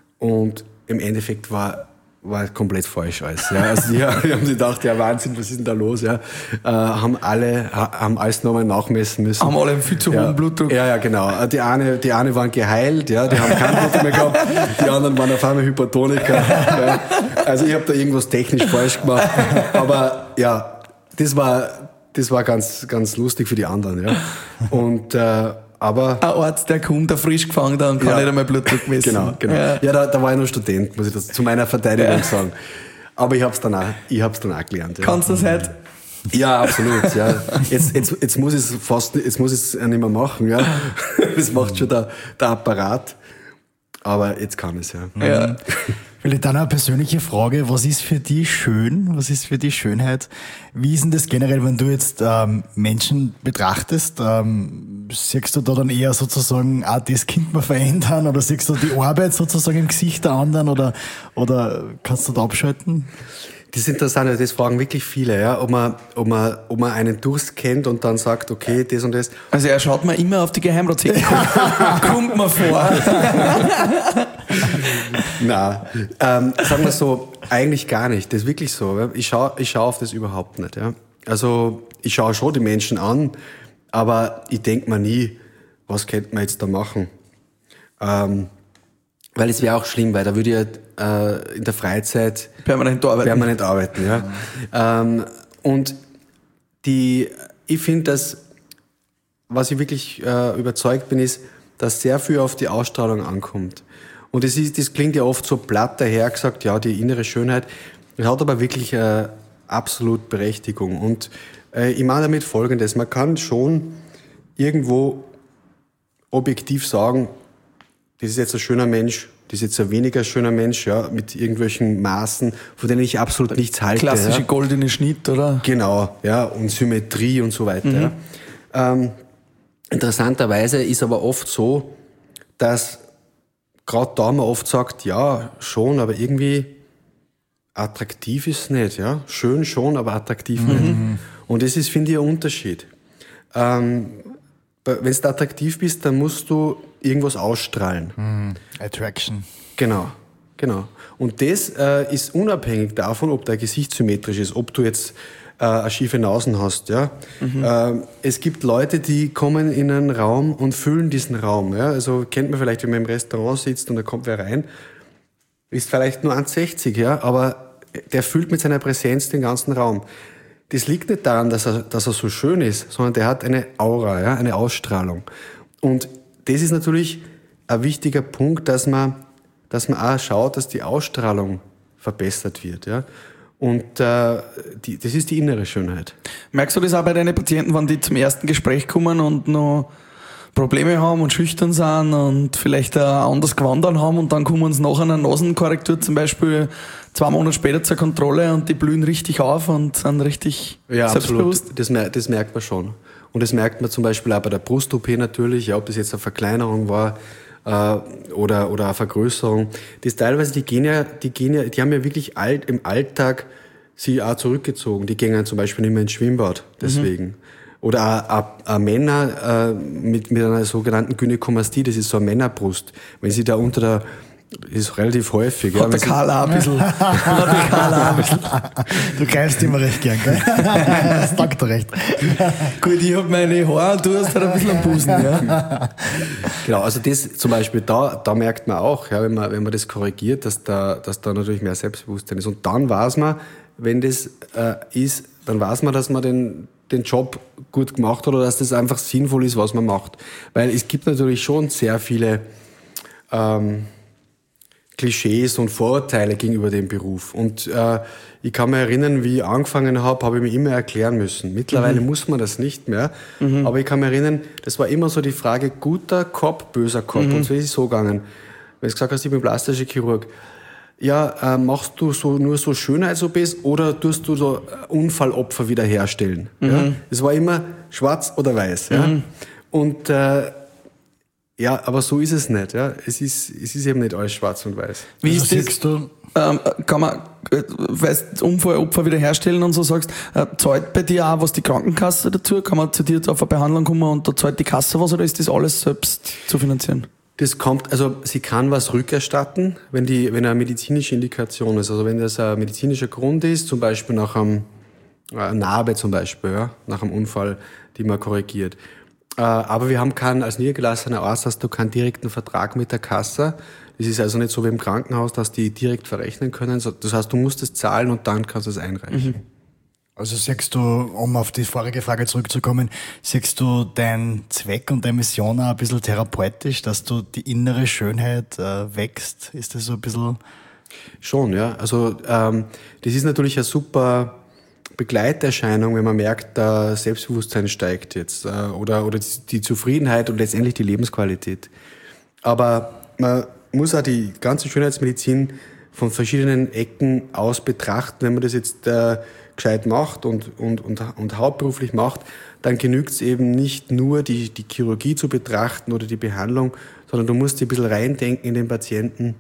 Und im Endeffekt war war komplett falsch alles. Ja. Also die, die haben sich gedacht, ja Wahnsinn, was ist denn da los? Ja. Äh, haben alle, haben alles nochmal nachmessen müssen. Haben alle einen viel zu hohen ja. Blutdruck. Ja, ja, genau. Die eine, die eine waren geheilt, ja, die haben keinen Blutdruck mehr gehabt. Die anderen waren auf einmal Hypertoniker. Ja. Also ich habe da irgendwas technisch falsch gemacht. Aber ja, das war, das war ganz, ganz lustig für die anderen. Ja. Und äh, aber ein Arzt, der kommt, der frisch gefangen hat und kann ja, nicht einmal Blutdruck messen. Genau, genau. Ja, ja da, da war ich noch Student, muss ich das zu meiner Verteidigung ja. sagen. Aber ich hab's dann auch, ich hab's dann auch gelernt. Ja. Kannst du das heute? Ja, absolut. Ja. Jetzt, jetzt, jetzt muss ich es fast, jetzt muss ich es nicht mehr machen. Ja. Das macht schon der, der Apparat. Aber jetzt kann es ja. ja. Vielleicht dann eine persönliche Frage, was ist für dich schön? Was ist für dich Schönheit? Wie ist denn das generell, wenn du jetzt ähm, Menschen betrachtest? Ähm, siehst du da dann eher sozusagen, ah, das könnte man verändern? Oder siehst du die Arbeit sozusagen im Gesicht der anderen? Oder, oder kannst du da abschalten? Das ist interessant, das fragen wirklich viele, ja, ob man, ob man, ob man einen Durst kennt und dann sagt, okay, das und das. Also er schaut mir immer auf die Geheimratsecken. Kommt mir vor. Nein, ähm, sagen wir so, eigentlich gar nicht. Das ist wirklich so. Ich schaue ich schau auf das überhaupt nicht. Ja. Also ich schaue schon die Menschen an, aber ich denke mir nie, was könnte man jetzt da machen? Ähm, weil es wäre auch schlimm, weil da würde ich äh, in der Freizeit permanent arbeiten. Permanent arbeiten, ja. Mhm. Ähm, und die, ich finde, dass, was ich wirklich äh, überzeugt bin, ist, dass sehr viel auf die Ausstrahlung ankommt. Und das, ist, das klingt ja oft so platt daher gesagt, ja, die innere Schönheit, das hat aber wirklich äh, absolut Berechtigung. Und äh, ich meine damit Folgendes, man kann schon irgendwo objektiv sagen, das ist jetzt ein schöner Mensch, das ist jetzt ein weniger schöner Mensch, ja, mit irgendwelchen Maßen, von denen ich absolut nichts halte. Klassische ja. goldene Schnitt, oder? Genau, ja, und Symmetrie und so weiter. Mhm. Ja. Ähm, interessanterweise ist aber oft so, dass gerade da man oft sagt, ja, schon, aber irgendwie attraktiv ist es nicht, ja. Schön schon, aber attraktiv mhm. nicht. Und das ist, finde ich, ein Unterschied. Ähm, wenn du attraktiv bist, dann musst du irgendwas ausstrahlen. Mm, Attraction. Genau, genau. Und das äh, ist unabhängig davon, ob dein Gesicht symmetrisch ist, ob du jetzt äh, eine schiefe Nase hast. Ja? Mhm. Äh, es gibt Leute, die kommen in einen Raum und füllen diesen Raum. Ja? Also kennt man vielleicht, wenn man im Restaurant sitzt und da kommt wer rein, ist vielleicht nur eins sechzig, ja? Aber der füllt mit seiner Präsenz den ganzen Raum. Das liegt nicht daran, dass er, dass er so schön ist, sondern der hat eine Aura, ja, eine Ausstrahlung. Und das ist natürlich ein wichtiger Punkt, dass man, dass man auch schaut, dass die Ausstrahlung verbessert wird. Ja? Und äh, die, das ist die innere Schönheit. Merkst du das auch bei deinen Patienten, wenn die zum ersten Gespräch kommen und noch Probleme haben und schüchtern sind und vielleicht ein anderes Gewand haben und dann kommen sie nach einer Nasenkorrektur zum Beispiel zwei Monate später zur Kontrolle und die blühen richtig auf und sind richtig ja, selbstbewusst? Absolut. Das, mer- das merkt man schon. Und das merkt man zum Beispiel auch bei der Brust-O P natürlich, ja, ob das jetzt eine Verkleinerung war äh, oder, oder eine Vergrößerung. Das teilweise, die gehen ja, die gehen ja, die haben ja wirklich alt, im Alltag sie auch zurückgezogen. Die gehen zum Beispiel nicht mehr ins Schwimmbad, deswegen. Mhm. Oder auch, auch, auch Männer äh, mit, mit einer sogenannten Gynäkomastie, das ist so eine Männerbrust. Wenn sie da unter der, das ist relativ häufig. Hat ja, der Karl auch ein bisschen. Hat der Karl auch ein bisschen. Du greifst immer recht gern, gell? Das sagt er recht. Gut, ich hab meine Haare, du hast halt ein bisschen am Busen, ja. Genau, also das zum Beispiel, da, da merkt man auch, ja, wenn man, wenn man das korrigiert, dass da, dass da natürlich mehr Selbstbewusstsein ist. Und dann weiß man, wenn das äh, ist, dann weiß man, dass man den, den Job gut gemacht hat oder dass das einfach sinnvoll ist, was man macht. Weil es gibt natürlich schon sehr viele ähm, Klischees und Vorurteile gegenüber dem Beruf. Und äh, ich kann mich erinnern, wie ich angefangen habe, habe ich mir immer erklären müssen. Mittlerweile mhm. muss man das nicht mehr. Mhm. Aber ich kann mich erinnern, das war immer so die Frage, guter Kopf, böser Kopf. Mhm. Und so ist es so gegangen. Wenn du gesagt hast, ich bin plastischer Chirurg. Ja, äh, machst du so nur so Schönheits-O Ps oder tust du so Unfallopfer wiederherstellen? Mhm. Ja? Es war immer schwarz oder weiß. Ja? Mhm. Und äh, ja, aber so ist es nicht. Ja? Es ist, es ist eben nicht alles schwarz und weiß. Wie also ist das? Du? Ähm, kann man, weißt, Unfallopfer wiederherstellen und so sagst, äh, zahlt bei dir auch was die Krankenkasse dazu? Kann man zu dir auf eine Behandlung kommen und da zahlt die Kasse was oder ist das alles selbst zu finanzieren? Das kommt, also sie kann was rückerstatten, wenn die, wenn eine medizinische Indikation ist. Also wenn das ein medizinischer Grund ist, zum Beispiel nach einem äh, Narbe zum Beispiel, ja, nach einem Unfall, die man korrigiert. Äh, aber wir haben keinen, als niedergelassener Arzt hast du keinen direkten Vertrag mit der Kasse. Das ist also nicht so wie im Krankenhaus, dass die direkt verrechnen können. Das heißt, du musst es zahlen und dann kannst du es einreichen. Mhm. Also siehst du, um auf die vorige Frage zurückzukommen, siehst du deinen Zweck und deine Mission auch ein bisschen therapeutisch, dass du die innere Schönheit äh, wächst? Ist das so ein bisschen... Schon, ja. Also ähm, das ist natürlich eine super Begleiterscheinung, wenn man merkt, der Selbstbewusstsein steigt jetzt äh, oder, oder die Zufriedenheit und letztendlich die Lebensqualität. Aber man muss auch die ganze Schönheitsmedizin von verschiedenen Ecken aus betrachten. Wenn man das jetzt äh, gescheit macht und, und, und, und hauptberuflich macht, dann genügt es eben nicht nur, die, die Chirurgie zu betrachten oder die Behandlung, sondern du musst dich ein bisschen reindenken in den Patienten.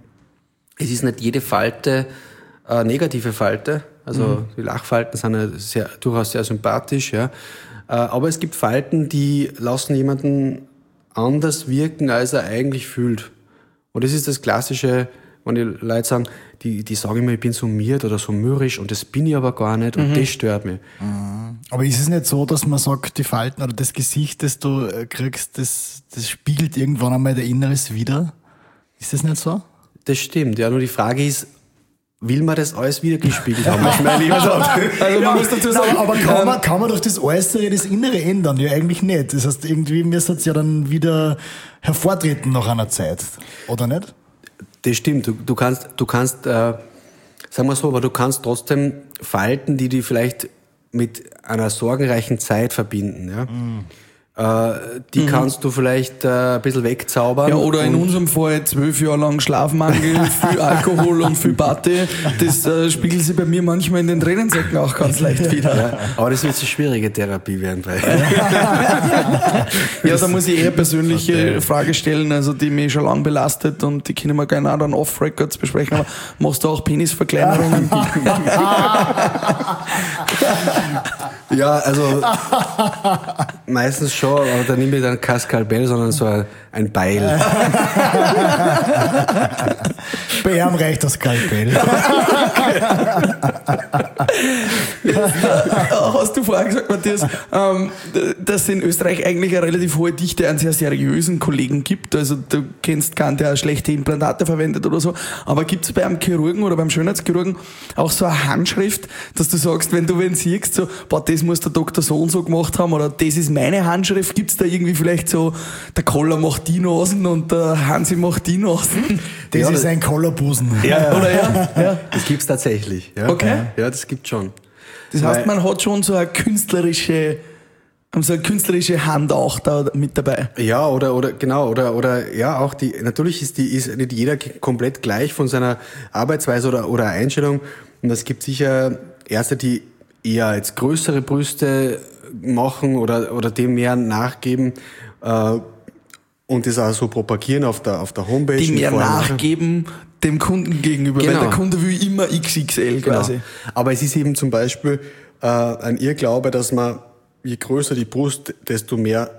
Es ist nicht jede Falte eine negative Falte, also mhm. die Lachfalten sind ja sehr, durchaus sehr sympathisch, ja. Aber es gibt Falten, die lassen jemanden anders wirken, als er eigentlich fühlt. Und das ist das Klassische, wenn die Leute sagen, die, die sagen immer, ich bin summiert oder so mürrisch und das bin ich aber gar nicht und mhm. das stört mich. Mhm. Aber ist es nicht so, dass man sagt, die Falten oder das Gesicht, das du kriegst, das, das spiegelt irgendwann einmal dein Inneres wider? Ist das nicht so? Das stimmt, ja. Nur die Frage ist, will man das alles wiedergespiegelt haben? Ich meine, also, also man muss dazu sagen, aber kann man, kann man durch das Äußere das Innere ändern? Ja, eigentlich nicht. Das heißt, irgendwie müsste es ja dann wieder hervortreten nach einer Zeit, oder nicht? Das stimmt. Du, du kannst, du kannst, äh, sagen wir so, aber du kannst trotzdem Falten, die die vielleicht mit einer sorgenreichen Zeit verbinden, ja. Mm. Äh, die mhm. kannst du vielleicht äh, ein bisschen wegzaubern. Ja, oder in unserem Fall zwölf Jahre lang Schlafmangel, viel Alkohol und viel Party. Das äh, spiegelt sich bei mir manchmal in den Tränensäcken auch ganz leicht wieder. Ja, aber das wird eine schwierige Therapie werden. Ja, da muss ich eher persönliche okay. Frage stellen, also die mich schon lange belastet und die können wir gerne auch dann off-Records besprechen. Aber machst du auch Penisverkleinerungen? Ja, also meistens schon, aber dann nehme ich dann kein Skalpell, sondern so ein Beil. Bei ihm reicht das Skalpell. Hast du vorher gesagt, Matthias, ähm, dass es in Österreich eigentlich eine relativ hohe Dichte an sehr seriösen Kollegen gibt. Also du kennst keinen, der schlechte Implantate verwendet oder so. Aber gibt es beim Chirurgen oder beim Schönheitschirurgen auch so eine Handschrift, dass du sagst, wenn du wen siehst, so, boah, das muss der Doktor so und so gemacht haben oder das ist meine Handschrift, gibt es da irgendwie vielleicht so, der Koller macht die Nasen und der Hansi macht die Nasen? Das Ja, ist das- ein Kollerbusen. Ja, oder ja? ja. Das gibt's tatsächlich. Ja. Okay. Ja, das gibt's schon. Das heißt, Weil- man hat schon so eine künstlerische, so eine künstlerische Hand auch da mit dabei. Ja, oder, oder, genau, oder, oder, ja, auch die, natürlich ist die, ist nicht jeder komplett gleich von seiner Arbeitsweise oder, oder Einstellung. Und es gibt sicher Ärzte, die eher jetzt größere Brüste machen oder, oder dem mehr nachgeben, äh, und das auch so propagieren auf der, auf der Homepage. Die mehr und vorher nachher. nachgeben dem Kunden gegenüber, Genau. weil der Kunde will immer X X L quasi. Genau. Aber es ist eben zum Beispiel äh, ein Irrglaube, dass man, je größer die Brust, desto mehr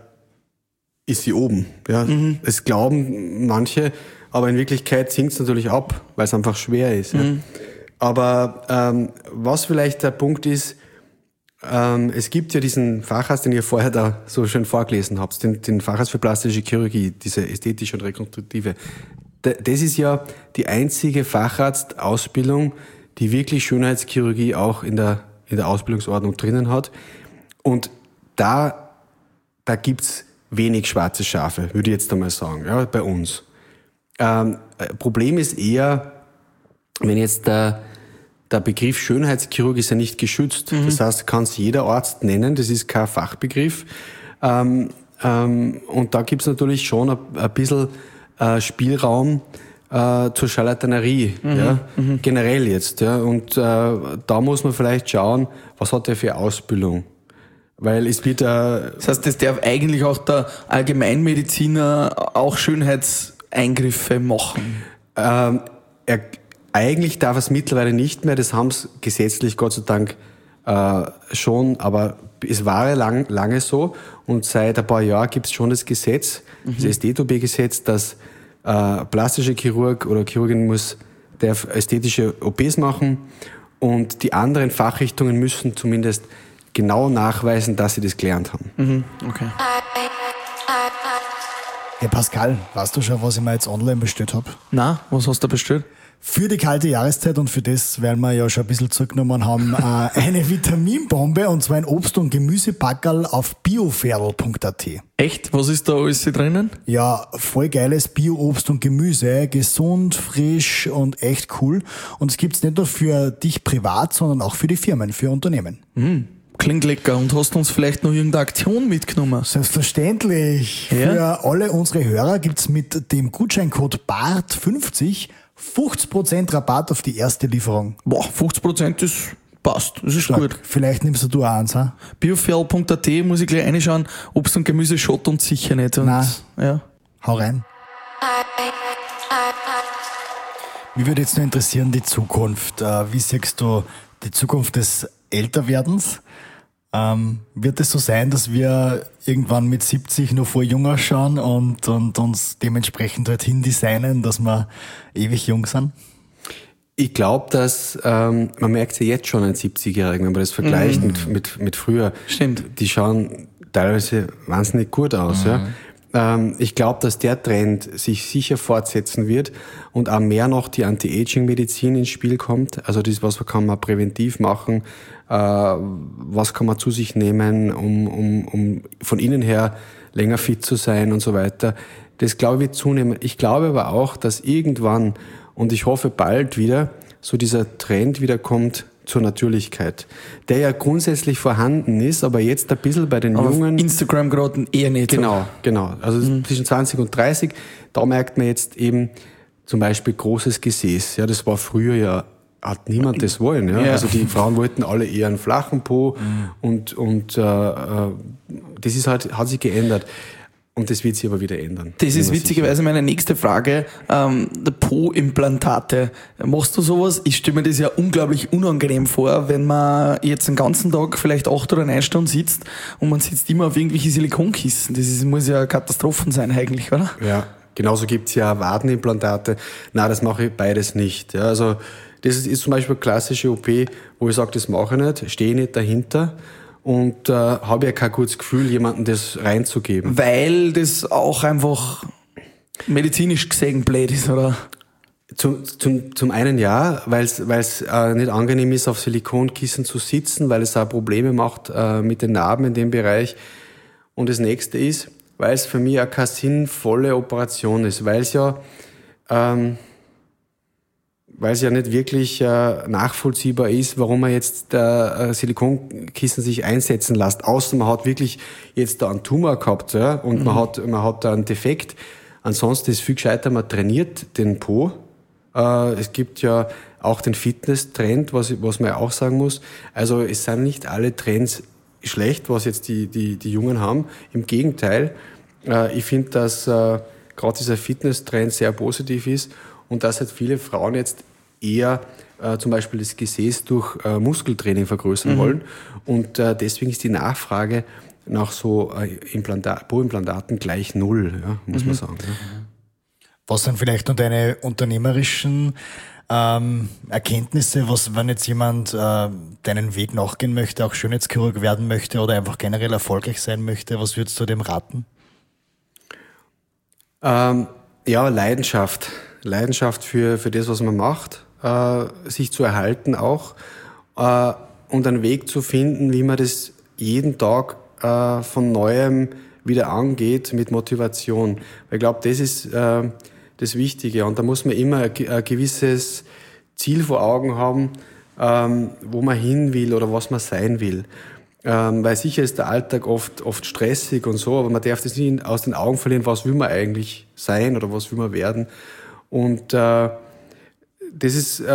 ist sie oben. Ja? Mhm. Es glauben manche, aber in Wirklichkeit sinkt es natürlich ab, weil es einfach schwer ist. Ja? Mhm. Aber ähm, was vielleicht der Punkt ist, ähm, es gibt ja diesen Facharzt, den ihr vorher da so schön vorgelesen habt, den, den Facharzt für plastische Chirurgie, diese ästhetische und rekonstruktive. D- Das ist ja die einzige Facharztausbildung, die wirklich Schönheitschirurgie auch in der, in der Ausbildungsordnung drinnen hat. Und da, da gibt's wenig schwarze Schafe, würde ich jetzt einmal sagen, ja, bei uns. Ähm, Problem ist eher, wenn jetzt der, der Begriff Schönheitschirurg ist ja nicht geschützt. Das heißt, kann es jeder Arzt nennen, das ist kein Fachbegriff. Ähm, ähm, und da gibt's natürlich schon ein, ein bisschen äh, Spielraum äh, zur Charlatanerie, ja, generell jetzt. Ja. Und äh, da muss man vielleicht schauen, was hat er für Ausbildung. Weil es wird äh, Das heißt, das darf eigentlich auch der Allgemeinmediziner auch Schönheitseingriffe machen. Ähm, er, eigentlich darf es mittlerweile nicht mehr, das haben es gesetzlich Gott sei Dank äh, schon, aber es war ja lang, lange so und seit ein paar Jahren gibt es schon das Gesetz, mhm. das S D T B-Gesetz, dass äh, plastische Chirurg oder Chirurgin muss darf ästhetische O Ps machen und die anderen Fachrichtungen müssen zumindest genau nachweisen, dass sie das gelernt haben. Mhm. Okay. Hey Pascal, weißt du schon, was ich mir jetzt online bestellt habe? Na, was hast du bestellt? Für die kalte Jahreszeit und für das, weil wir ja schon ein bisschen zurückgenommen haben, äh, eine Vitaminbombe und zwar ein Obst- und Gemüsepackerl auf bioferl punkt a t. Echt? Was ist da alles drinnen? Ja, voll geiles Bio-Obst und Gemüse, gesund, frisch und echt cool. Und es gibt's nicht nur für dich privat, sondern auch für die Firmen, für Unternehmen. Mhm. Klingt lecker. Und hast du uns vielleicht noch irgendeine Aktion mitgenommen? Selbstverständlich. Ja? Für alle unsere Hörer gibt's mit dem Gutscheincode B A R T fünfzig fünfzig Prozent Rabatt auf die erste Lieferung. Boah, fünfzig Prozent, das passt. Das ist Stark. gut. Vielleicht nimmst du auch eins, ha? bioferl punkt a t muss ich gleich reinschauen. Obst und Gemüse schott uns sicher nicht. Und, Nein. ja. Hau rein. Mich würde jetzt nur interessieren, die Zukunft. Äh, Wie siehst du die Zukunft des Älterwerdens? Ähm, wird es so sein, dass wir irgendwann mit siebzig noch voll jung ausschauen und, und uns dementsprechend dorthin designen, dass wir ewig jung sind? Ich glaube, dass ähm, man merkt ja jetzt schon einen siebzigjährigen, wenn man das vergleicht Mhm. mit, mit, mit früher. Stimmt. Die schauen teilweise wahnsinnig gut aus. Ja. Ähm, ich glaube, dass der Trend sich sicher fortsetzen wird und auch mehr noch die Anti-Aging-Medizin ins Spiel kommt. Also das, was kann man präventiv machen, äh, was kann man zu sich nehmen, um, um, um von innen her länger fit zu sein und so weiter. Das, glaube ich, wird zunehmen. Ich glaube aber auch, dass irgendwann, und ich hoffe bald wieder, so dieser Trend wieder kommt zur Natürlichkeit, der ja grundsätzlich vorhanden ist, aber jetzt ein bisschen bei den Aber auf Jungen... Instagram gerade eher nicht. Genau, genau. Also Mhm. zwischen zwanzig und dreißig, da merkt man jetzt eben zum Beispiel großes Gesäß. Ja, das war früher ja, hat niemand das wollen. Ja? Ja. Also die Frauen wollten alle eher einen flachen Po und, und äh, äh, das ist halt, hat sich geändert. Und das wird sich aber wieder ändern. Das ist Bin mir witzigerweise meine nächste Frage. Ähm, Po-Implantate. Machst du sowas? Ich stelle mir das ja unglaublich unangenehm vor, wenn man jetzt den ganzen Tag vielleicht acht oder neun Stunden sitzt und man sitzt immer auf irgendwelche Silikonkissen. Das ist, muss ja Katastrophen sein eigentlich, oder? sicher. Ja, Genauso gibt's ja Wadenimplantate. Na, das mache ich beides nicht. Ja, also das ist, ist zum Beispiel eine klassische O P, wo ich sage, das mache ich nicht, stehe nicht dahinter und äh, habe ja kein gutes Gefühl, jemandem das reinzugeben. Weil das auch einfach medizinisch gesehen blöd ist, oder? Zum, zum, zum einen ja, weil es äh, nicht angenehm ist, auf Silikonkissen zu sitzen, weil es auch Probleme macht äh, mit den Narben in dem Bereich. Und das nächste ist, weil es für mich auch keine sinnvolle Operation ist, weil es ja, ähm, weil es ja nicht wirklich äh, nachvollziehbar ist, warum man jetzt äh, Silikonkissen sich einsetzen lässt. Außer man hat wirklich jetzt da einen Tumor gehabt, ja, und mhm. man hat man hat da einen Defekt. Ansonsten ist es viel gescheiter, man trainiert den Po. Äh, es gibt ja auch den Fitness-Trend, was, was man ja auch sagen muss. Also es sind nicht alle Trends schlecht, was jetzt die, die, die Jungen haben. Im Gegenteil, äh, ich finde, dass äh, gerade dieser Fitness-Trend sehr positiv ist und dass halt viele Frauen jetzt eher äh, zum Beispiel das Gesäß durch äh, Muskeltraining vergrößern mhm. wollen. Und äh, deswegen ist die Nachfrage nach so äh, Implanta- Po-Implantaten gleich null, ja, muss mhm. man sagen. Ja. Was sind vielleicht noch deine unternehmerischen ähm, Erkenntnisse, was, wenn jetzt jemand äh, deinen Weg nachgehen möchte, auch Schönheitschirurg werden möchte oder einfach generell erfolgreich sein möchte, was würdest du dem raten? Ähm, ja, Leidenschaft. Leidenschaft für, für das, was man macht, äh, sich zu erhalten auch äh, und einen Weg zu finden, wie man das jeden Tag äh, von Neuem wieder angeht mit Motivation. Weil ich glaube, das ist äh, das Wichtige und da muss man immer ein, ein gewisses Ziel vor Augen haben, ähm, wo man hin will oder was man sein will. Ähm, weil sicher ist der Alltag oft, oft stressig und so, aber man darf das nicht aus den Augen verlieren, was will man eigentlich sein oder was will man werden. Und äh, das ist äh,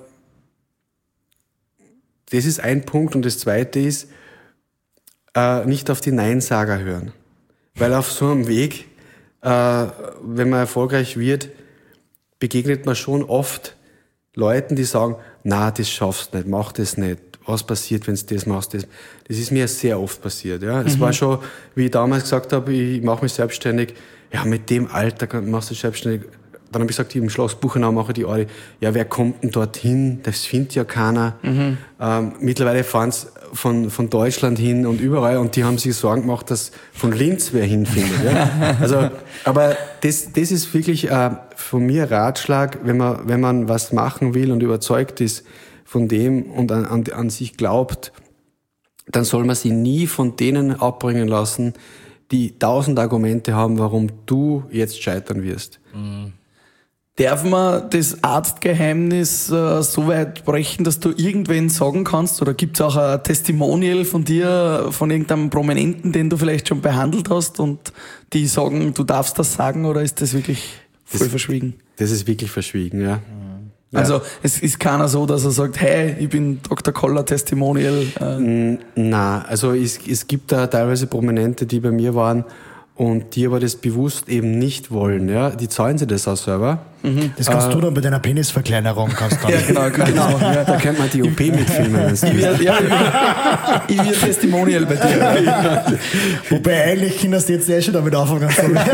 das ist ein Punkt und das zweite ist, äh, nicht auf die Neinsager hören. Weil auf so einem Weg, äh, wenn man erfolgreich wird, begegnet man schon oft Leuten, die sagen, na, das schaffst du nicht, mach das nicht. Was passiert, wenn du das machst? Das, das ist mir sehr oft passiert. Ja. Es mhm. war schon, wie ich damals gesagt habe, ich mache mich selbstständig. Ja, mit dem Alter machst du dich selbstständig. Dann habe ich gesagt, im Schloss Buchenau mache ich die Audi. Ja, wer kommt denn dorthin? Das findet ja keiner. Mhm. Ähm, mittlerweile fahren sie von, von Deutschland hin und überall und die haben sich Sorgen gemacht, dass von Linz wer hinfindet. Ja? Also, aber das, das ist wirklich äh, von mir Ratschlag, wenn man, wenn man was machen will und überzeugt ist von dem und an, an, an sich glaubt, dann soll man sich nie von denen abbringen lassen, die tausend Argumente haben, warum du jetzt scheitern wirst. Mhm. Darf man das Arztgeheimnis äh, so weit brechen, dass du irgendwen sagen kannst? Oder gibt es auch ein Testimonial von dir, von irgendeinem Prominenten, den du vielleicht schon behandelt hast und die sagen, du darfst das sagen, oder ist das wirklich voll das, verschwiegen? Das ist wirklich verschwiegen, ja. Ja. Also es ist keiner so, dass er sagt, hey, ich bin Doktor Koller, Testimonial. Äh. Nein, also es, es gibt da teilweise Prominente, die bei mir waren, und die aber das bewusst eben nicht wollen, ja, die zahlen sich das auch selber. Mhm. Das kannst äh, du dann bei deiner Penisverkleinerung kannst dann. Ja, genau, genau. Ja, da könnte man die O P mitfilmen. Ich will ja, ich will Testimonial bei dir. Ja. Wobei eigentlich kannst du jetzt eh schon damit anfangen.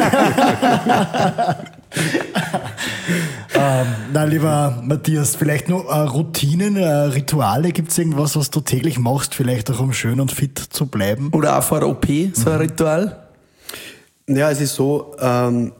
ähm, na, lieber Matthias, vielleicht noch äh, Routinen, äh, Rituale, gibt es irgendwas, was du täglich machst, vielleicht auch um schön und fit zu bleiben? Oder auch vor der O P, so ein mhm. Ritual? Ja, es ist so, ähm,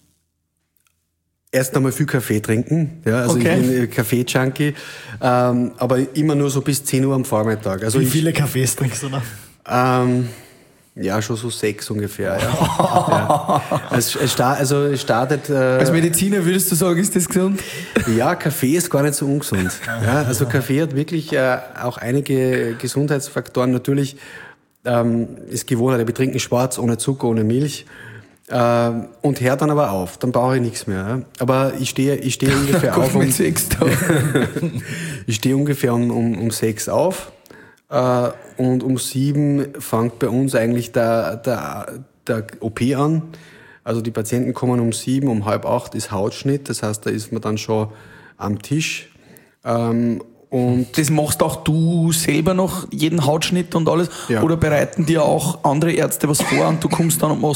erst einmal viel Kaffee trinken, ja, also okay. Ich bin Kaffee-Junkie, ähm, aber immer nur so bis zehn Uhr am Vormittag. Also Wie viele ich, Kaffees trinkst du noch? Ähm, ja, schon so sechs ungefähr, ja. ja. Also, es, start, also es startet... Äh, Als Mediziner würdest du sagen, ist das gesund? Ja, Kaffee ist gar nicht so ungesund. Ja, also Kaffee hat wirklich äh, auch einige Gesundheitsfaktoren. Natürlich ähm, ist Gewohnheit, wir trinken schwarz, ohne Zucker, ohne Milch. Äh, und hört dann aber auf, dann brauche ich nichts mehr. Ja. Aber ich stehe ich stehe ungefähr auf um sechs ich stehe ungefähr um, um, um sechs auf äh, und um sieben fängt bei uns eigentlich der, der, der O P an. Also die Patienten kommen um sieben, um halb acht ist Hautschnitt, das heißt, da ist man dann schon am Tisch. Ähm, Und das machst auch du selber noch, jeden Hautschnitt und alles? Ja. Oder bereiten dir auch andere Ärzte was vor und du kommst dann und machst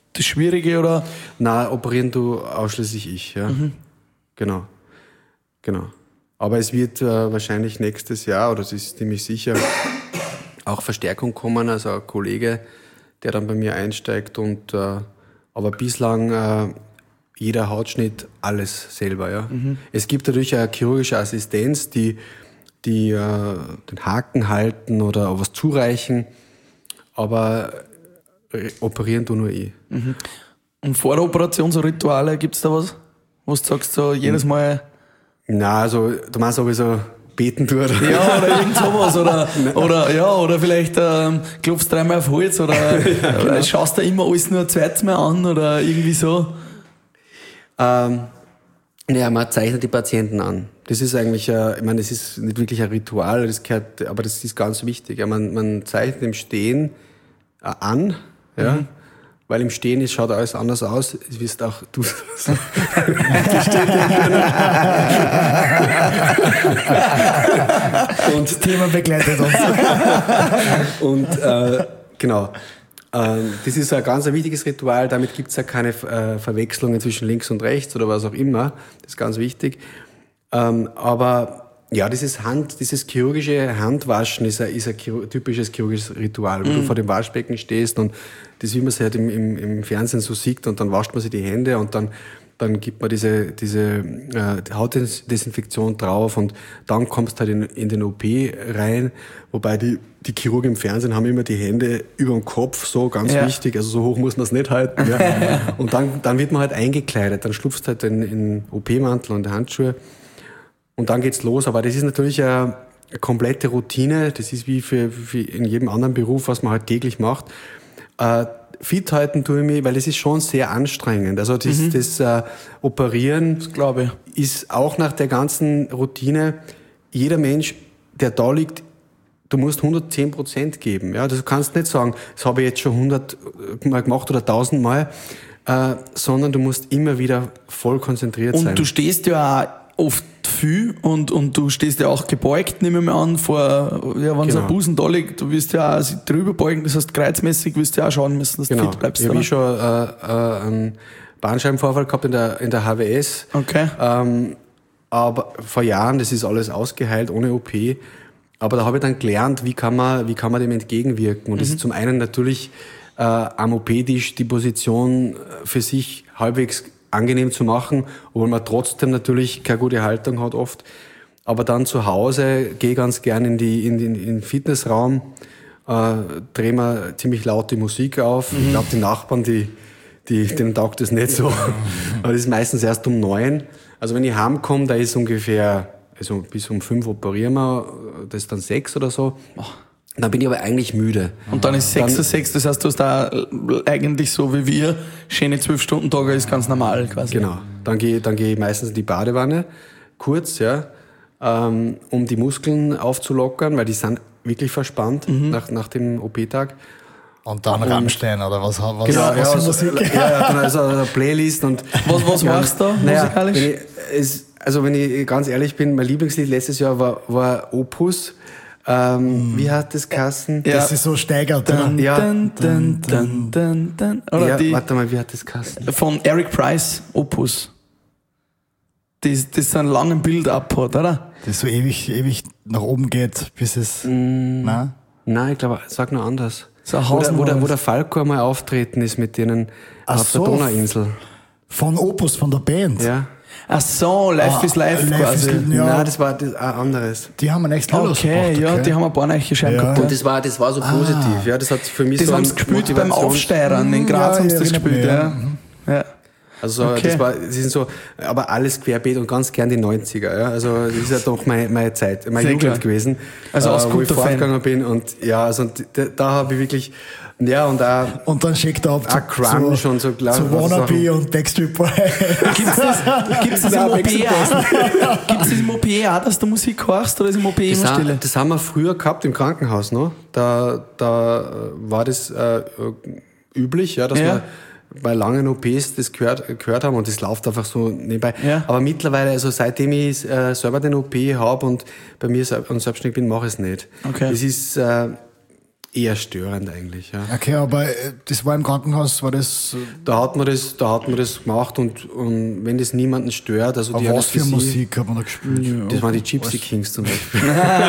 das Schwierige, oder? Nein, operieren du ausschließlich ich, ja. Mhm. Genau. Genau. Aber es wird äh, wahrscheinlich nächstes Jahr, oder es ist ziemlich sicher, auch Verstärkung kommen, also ein Kollege, der dann bei mir einsteigt und äh, aber bislang äh, jeder Hautschnitt alles selber, ja. Mhm. Es gibt natürlich eine chirurgische Assistenz, die, die äh, den Haken halten oder was zureichen, aber operieren tu nur ich. Mhm. Und vor der Operation so Rituale, gibt's da was? Wo du sagst, so jedes Mal... Na, also du meinst, ob ich so beten tue? Oder? Ja, oder irgend sowas. Oder, oder, ja, oder vielleicht ähm, klopfst dreimal auf Holz oder, ja, genau. oder schaust du immer alles nur ein zweites Mal an oder irgendwie so. Ähm, ja, man zeichnet die Patienten an. Das ist eigentlich, äh, ich meine, das ist nicht wirklich ein Ritual, das gehört, aber das ist ganz wichtig. Ja, man, man zeichnet im Stehen äh, an, ja. Mhm. Weil im Stehen ist, schaut alles anders aus. Das wirst auch du so bestätigen können. Und das Thema begleitet uns. Und äh, genau. Ähm, das ist ein ganz ein wichtiges Ritual. Damit gibt es ja keine äh, Verwechslungen zwischen links und rechts oder was auch immer. Das ist ganz wichtig. Ähm, aber ja, dieses Hand, dieses chirurgische Handwaschen ist ein, ist ein chiro- typisches chirurgisches Ritual. Wenn mm. du vor dem Waschbecken stehst und das, wie man es halt im, im, im Fernsehen so sieht, und dann wascht man sich die Hände und dann, dann gibt man diese, diese äh, Hautdesinfektion drauf und dann kommst du halt in, in den O P rein, wobei die, die Chirurgen im Fernsehen haben immer die Hände über dem Kopf, so ganz ja. wichtig, also so hoch muss man es nicht halten. Ja. Und dann, dann wird man halt eingekleidet, dann schlupfst du halt in den O P-Mantel und Handschuhe. Und dann geht's los, aber das ist natürlich eine komplette Routine, das ist wie für, für in jedem anderen Beruf, was man halt täglich macht. Äh, fit halten tue ich mich, weil das ist schon sehr anstrengend. Also das, mhm. das äh, Operieren, das glaube ich, ist auch nach der ganzen Routine, jeder Mensch, der da liegt, du musst hundertzehn Prozent geben. Ja? Du kannst nicht sagen, das habe ich jetzt schon hundert Mal gemacht oder tausend Mal, äh, sondern du musst immer wieder voll konzentriert und sein. Und du stehst ja auch oft viel und, und du stehst ja auch gebeugt, nehme ich mal an, vor, ja, wenn genau. so ein Busen da liegt, du wirst ja auch sich drüber beugen, das heißt, kreuzmäßig wirst du ja auch schauen müssen, dass genau. du fit bleibst. Ich habe schon äh, äh, einen Bandscheibenvorfall gehabt in der, in der H W S. Okay. Ähm, aber vor Jahren, das ist alles ausgeheilt, ohne O P. Aber da habe ich dann gelernt, wie kann man, wie kann man dem entgegenwirken. Und mhm. das ist zum einen natürlich äh, am O P-Tisch die Position für sich halbwegs angenehm zu machen, obwohl man trotzdem natürlich keine gute Haltung hat oft. Aber dann zu Hause gehe ganz gern in die in den, in den Fitnessraum, äh, drehe mir ziemlich laut die Musik auf. Mhm. Ich glaube, die Nachbarn, die, die, denen taugt das nicht so. Aber das ist meistens erst um neun. Also wenn ich heimkomme, da ist ungefähr, also bis um fünf operieren wir, das ist dann sechs oder so. Dann bin ich aber eigentlich müde. Und dann ist sechs Uhr sechs, das heißt, du hast da eigentlich so wie wir, schöne zwölf Stunden Tage ist ganz normal quasi. Genau. Dann gehe dann gehe ich meistens in die Badewanne, kurz, ja, ähm, um die Muskeln aufzulockern, weil die sind wirklich verspannt mhm. nach, nach dem O P-Tag. Und dann und Rammstein oder was? was genau, was ja, also, Musik? Ja, ja, dann also eine Playlist und... Was, was ja, machst du da naja, musikalisch? Wenn ich, es, also wenn ich ganz ehrlich bin, mein Lieblingslied letztes Jahr war, war Opus. Ähm, mm. Wie hat das geheißen? Ja. Das ist so steigert. Dun, ja. Dun, dun, dun, dun, dun. Oder ja, die, warte mal, wie hat das geheißen? Von Eric Price, Opus. Das, das so einen langen Build-up hat, oder? Das so ewig, ewig nach oben geht, bis es... Mm. Nein? Nein, ich glaube, sag nur anders. So wo, der, wo, der, wo der Falco einmal auftreten ist mit denen Ach auf so, der Donauinsel. Von Opus, von der Band? Ja. Ach so, Life ah, is Life, life quasi. Is, ja. Nein, das war das, ein anderes. Die haben einen echt okay, okay, ja, die haben ein paar neue Scheiben ja. gehabt. Und das war, das war so positiv, ah. ja, das hat für mich das so haben sie gespielt beim Aufsteirern, in Graz ja, haben sie das ja, gespielt, ja. ja. ja. Also okay. das war, das sind so, aber alles querbeet und ganz gern die neunziger, ja. Also das ist ja doch meine, meine Zeit, meine Sehr Jugend klar. gewesen, also äh, wo ich fortgegangen bin und ja, also da, da habe ich wirklich, ja und auch und dann schickt er ab zu, Crunch zu, und so klar, zu Wannabe und Backstreet Boy. Gibt's das, gibt's das im O P auch? Gibt's das im O P auch, dass du Musik hörst oder ist im O P immer Stille? Das haben wir früher gehabt im Krankenhaus, ne? Da, da war das äh, üblich, ja, dass ja. man bei langen O Ps das gehört, gehört haben und das läuft einfach so nebenbei. Ja. Aber mittlerweile, also seitdem ich äh, selber den O P habe und bei mir und selbstständig bin, mache ich es nicht. Okay. Es ist, äh, Eher störend eigentlich, ja. Okay, aber äh, das war im Krankenhaus, war das... Äh, Da hat man das, da hat man das gemacht und, und wenn das niemanden stört, also die aber was für Anästhesie- Musik hat man da gespielt? Das waren die Gypsy Kings zum Beispiel.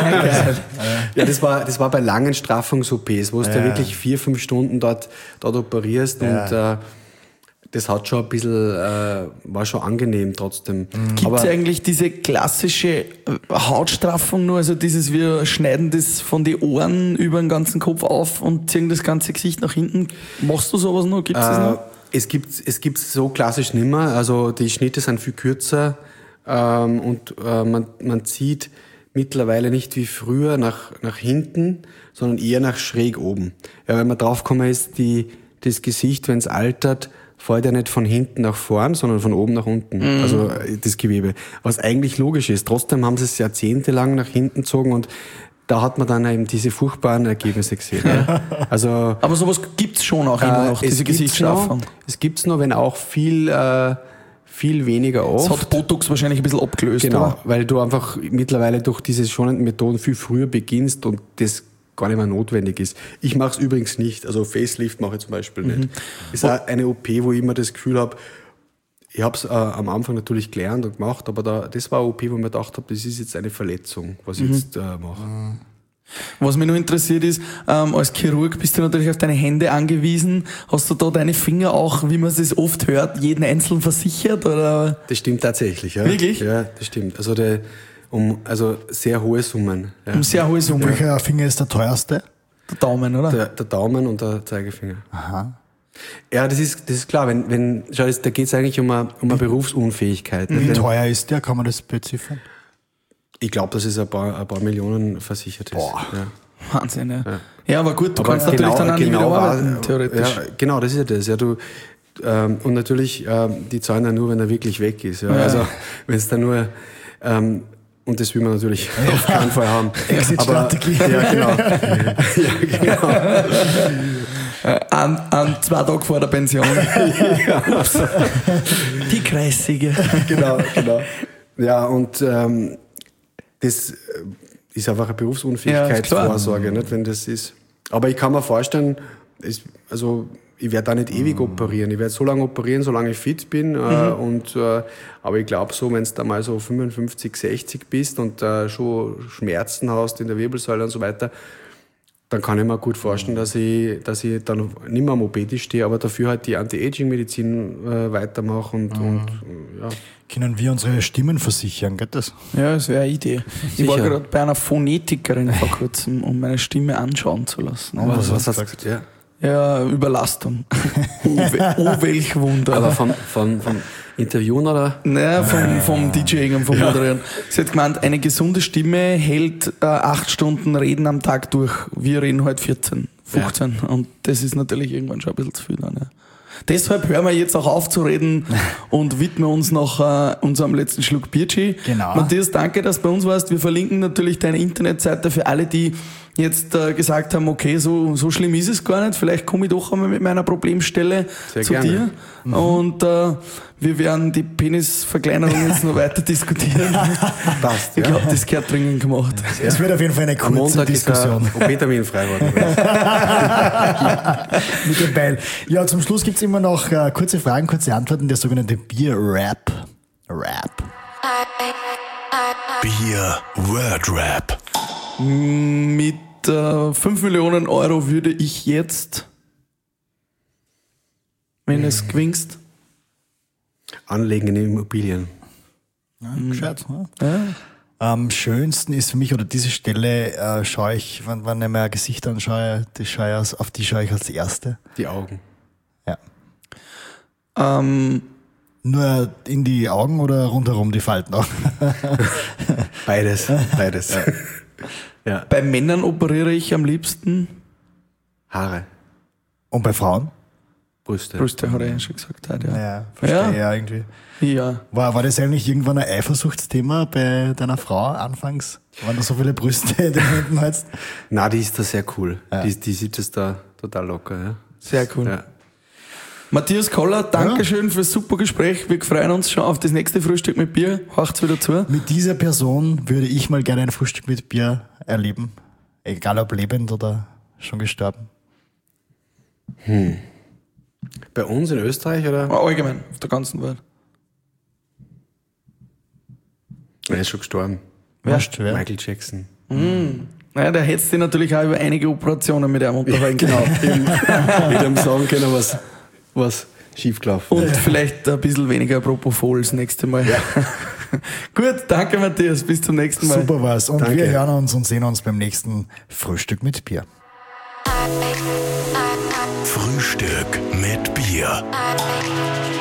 ja, das war, das war bei langen Straffungs-O Ps, wo du da wirklich vier, fünf Stunden dort, dort operierst Ja. und äh, das hat schon ein bisschen, äh, war schon angenehm trotzdem. Gibt es eigentlich diese klassische äh, Hautstraffung nur, also dieses, wir schneiden das von den Ohren über den ganzen Kopf auf und ziehen das ganze Gesicht nach hinten? Machst du sowas noch? Gibt es das Äh, noch? es gibt es gibt's so klassisch nimmer. Also die Schnitte sind viel kürzer ähm, und äh, man, man zieht mittlerweile nicht wie früher nach, nach hinten, sondern eher nach schräg oben. Ja, wenn man draufgekommen ist, die, das Gesicht, wenn es altert, fällt ja nicht von hinten nach vorn, sondern von oben nach unten. Mhm. Also äh, das Gewebe. Was eigentlich logisch ist. Trotzdem haben sie es jahrzehntelang nach hinten gezogen und da hat man dann eben diese furchtbaren Ergebnisse gesehen. Ja. Also Aber sowas gibt's schon auch immer noch, diese gibt's Gesichtsstraffung. noch, es gibt's noch, wenn auch viel, äh, viel weniger Das oft. hat Botox wahrscheinlich ein bisschen abgelöst, Genau, oder? weil du einfach mittlerweile durch diese schonenden Methoden viel früher beginnst und das gar nicht mehr notwendig ist. Ich mache es übrigens nicht, also Facelift mache ich zum Beispiel nicht. Ist auch eine O P, wo ich immer das Gefühl habe, ich habe es äh, am Anfang natürlich gelernt und gemacht, aber da, das war eine O P, wo ich mir gedacht habe, das ist jetzt eine Verletzung, was ich jetzt äh, mache. Was mich nur interessiert ist, ähm, als Chirurg bist du natürlich auf deine Hände angewiesen. Hast du da deine Finger auch, wie man es oft hört, jeden einzeln versichert? Oder? Das stimmt tatsächlich, ja. Wirklich? Ja, das stimmt. Also, der, um, also sehr hohe Summen. Ja. Um sehr hohe Summe. Welcher Finger ist der teuerste? Der Daumen, oder? Der, der Daumen und der Zeigefinger. Aha. Ja, das ist, das ist klar. Wenn, wenn, schau, das, da geht es eigentlich um eine, um eine Berufsunfähigkeit. Wie Wenn, teuer ist der? Kann man das beziffern? ich glaube, dass es ein paar, ein paar Millionen versichert ist. Boah. Ja. Wahnsinn, ja. Ja, aber gut, du Aber kannst natürlich dann auch nie wieder war- arbeiten, theoretisch. Ja, genau, das ist ja das. Ja, du, ähm, und natürlich, ähm, die zahlen ja nur, wenn er wirklich weg ist. Ja. Also, wenn es dann nur, ähm, und das will man natürlich auf keinen Fall haben. Exit-Strategie. Ja, genau. ja, genau. An, an zwei Tage vor der Pension. Ups. Die Kreissäge. genau, genau. Ja, und ähm, das ist einfach eine Ja, Berufsunfähigkeitsvorsorge, nicht, wenn das ist. Aber ich kann mir vorstellen, es, also ich werde da nicht ewig operieren. Ich werde so lange operieren, solange ich fit bin. Mhm. Äh, und, äh, aber ich glaube so, wenn du da mal so fünfundfünfzig, sechzig bist und äh, schon Schmerzen hast in der Wirbelsäule und so weiter, dann kann ich mir gut vorstellen, dass ich, dass ich dann nicht mehr am O P-Tisch stehe, aber dafür halt die Anti-Aging-Medizin äh, weitermache und, mhm. und ja. Können wir unsere Stimmen versichern, geht das? Ja, das wäre eine Idee. Ich war Sicher. gerade bei einer Phonetikerin vor kurzem, um meine Stimme anschauen zu lassen. Oh, was Was hast du hast du gesagt? Ja. Ja, Überlastung. Oh, we- oh, welch Wunder. Aber vom, vom, vom Interviewen oder? Naja, vom, vom DJing und vom Moderieren. Sie hat gemeint, eine gesunde Stimme hält äh, acht Stunden Reden am Tag durch. Wir reden halt vierzehn, fünfzehn. Ja. Und das ist natürlich irgendwann schon ein bisschen zu viel dann, ja. Deshalb hören wir jetzt auch auf zu reden und widmen uns noch äh, unserem letzten Schluck Bierchi. Genau. Matthias, danke, dass du bei uns warst. Wir verlinken natürlich deine Internetseite für alle, die jetzt äh, gesagt haben, okay, so, so schlimm ist es gar nicht. Vielleicht komme ich doch einmal mit meiner Problemstelle Sehr zu gerne. dir. Mhm. Und äh, wir werden die Penisverkleinerung jetzt noch weiter diskutieren. Passt, Ich ja. glaube, das gehört dringend gemacht. Es wird auf jeden Fall eine Am kurze Montag ist Diskussion. der O P-Termin frei geworden. Mit dem Beil. Ja, zum Schluss gibt's immer noch äh, kurze Fragen, kurze Antworten, der sogenannte Bier-Rap. Rap. Bier Word Rap. Mit äh, fünf Millionen Euro würde ich jetzt, wenn es gewinnst, Anlegen in Immobilien. Ja, gescheit, ja. Am schönsten ist für mich, oder diese Stelle äh, schaue ich, wenn, wenn ich mir ein Gesicht anschaue, das schaue ich als, auf die schaue ich als erste. Die Augen. Ja. ähm, Nur in die Augen oder rundherum die Falten auch? Beides, beides. Ja. bei Männern operiere ich am liebsten Haare, Und bei Frauen? Brüste. Brüste, hat er ja schon gesagt. Hat, ja. Ja, verstehe Ja. ja irgendwie. Ja. War, war das eigentlich irgendwann ein Eifersuchtsthema bei deiner Frau anfangs? Waren da so viele Brüste in den Händen jetzt? Na, die ist da sehr cool. Ja. Die, die sieht es da total locker. Ja. Sehr cool. Ja. Matthias Koller, Dankeschön fürs super Gespräch. Wir freuen uns schon auf das nächste Frühstück mit Bier. Haucht's wieder zu. Mit dieser Person würde ich mal gerne ein Frühstück mit Bier erleben. Egal ob lebend oder schon gestorben? Hm. Bei uns in Österreich oder? Allgemein, auf der ganzen Welt. Er ist schon gestorben. Wer? Wer? Michael Jackson. Mhm. Naja, der hätte sich natürlich auch über einige Operationen mit einem unterhalten Genau. Mit einem sagen können, was, was schiefgelaufen Und vielleicht ein bisschen weniger Propofol das nächste Mal. Ja. Gut, danke Matthias, bis zum nächsten Mal. Super war's. Und Danke. wir hören uns und sehen uns beim nächsten Frühstück mit Bier. Frühstück mit Bier.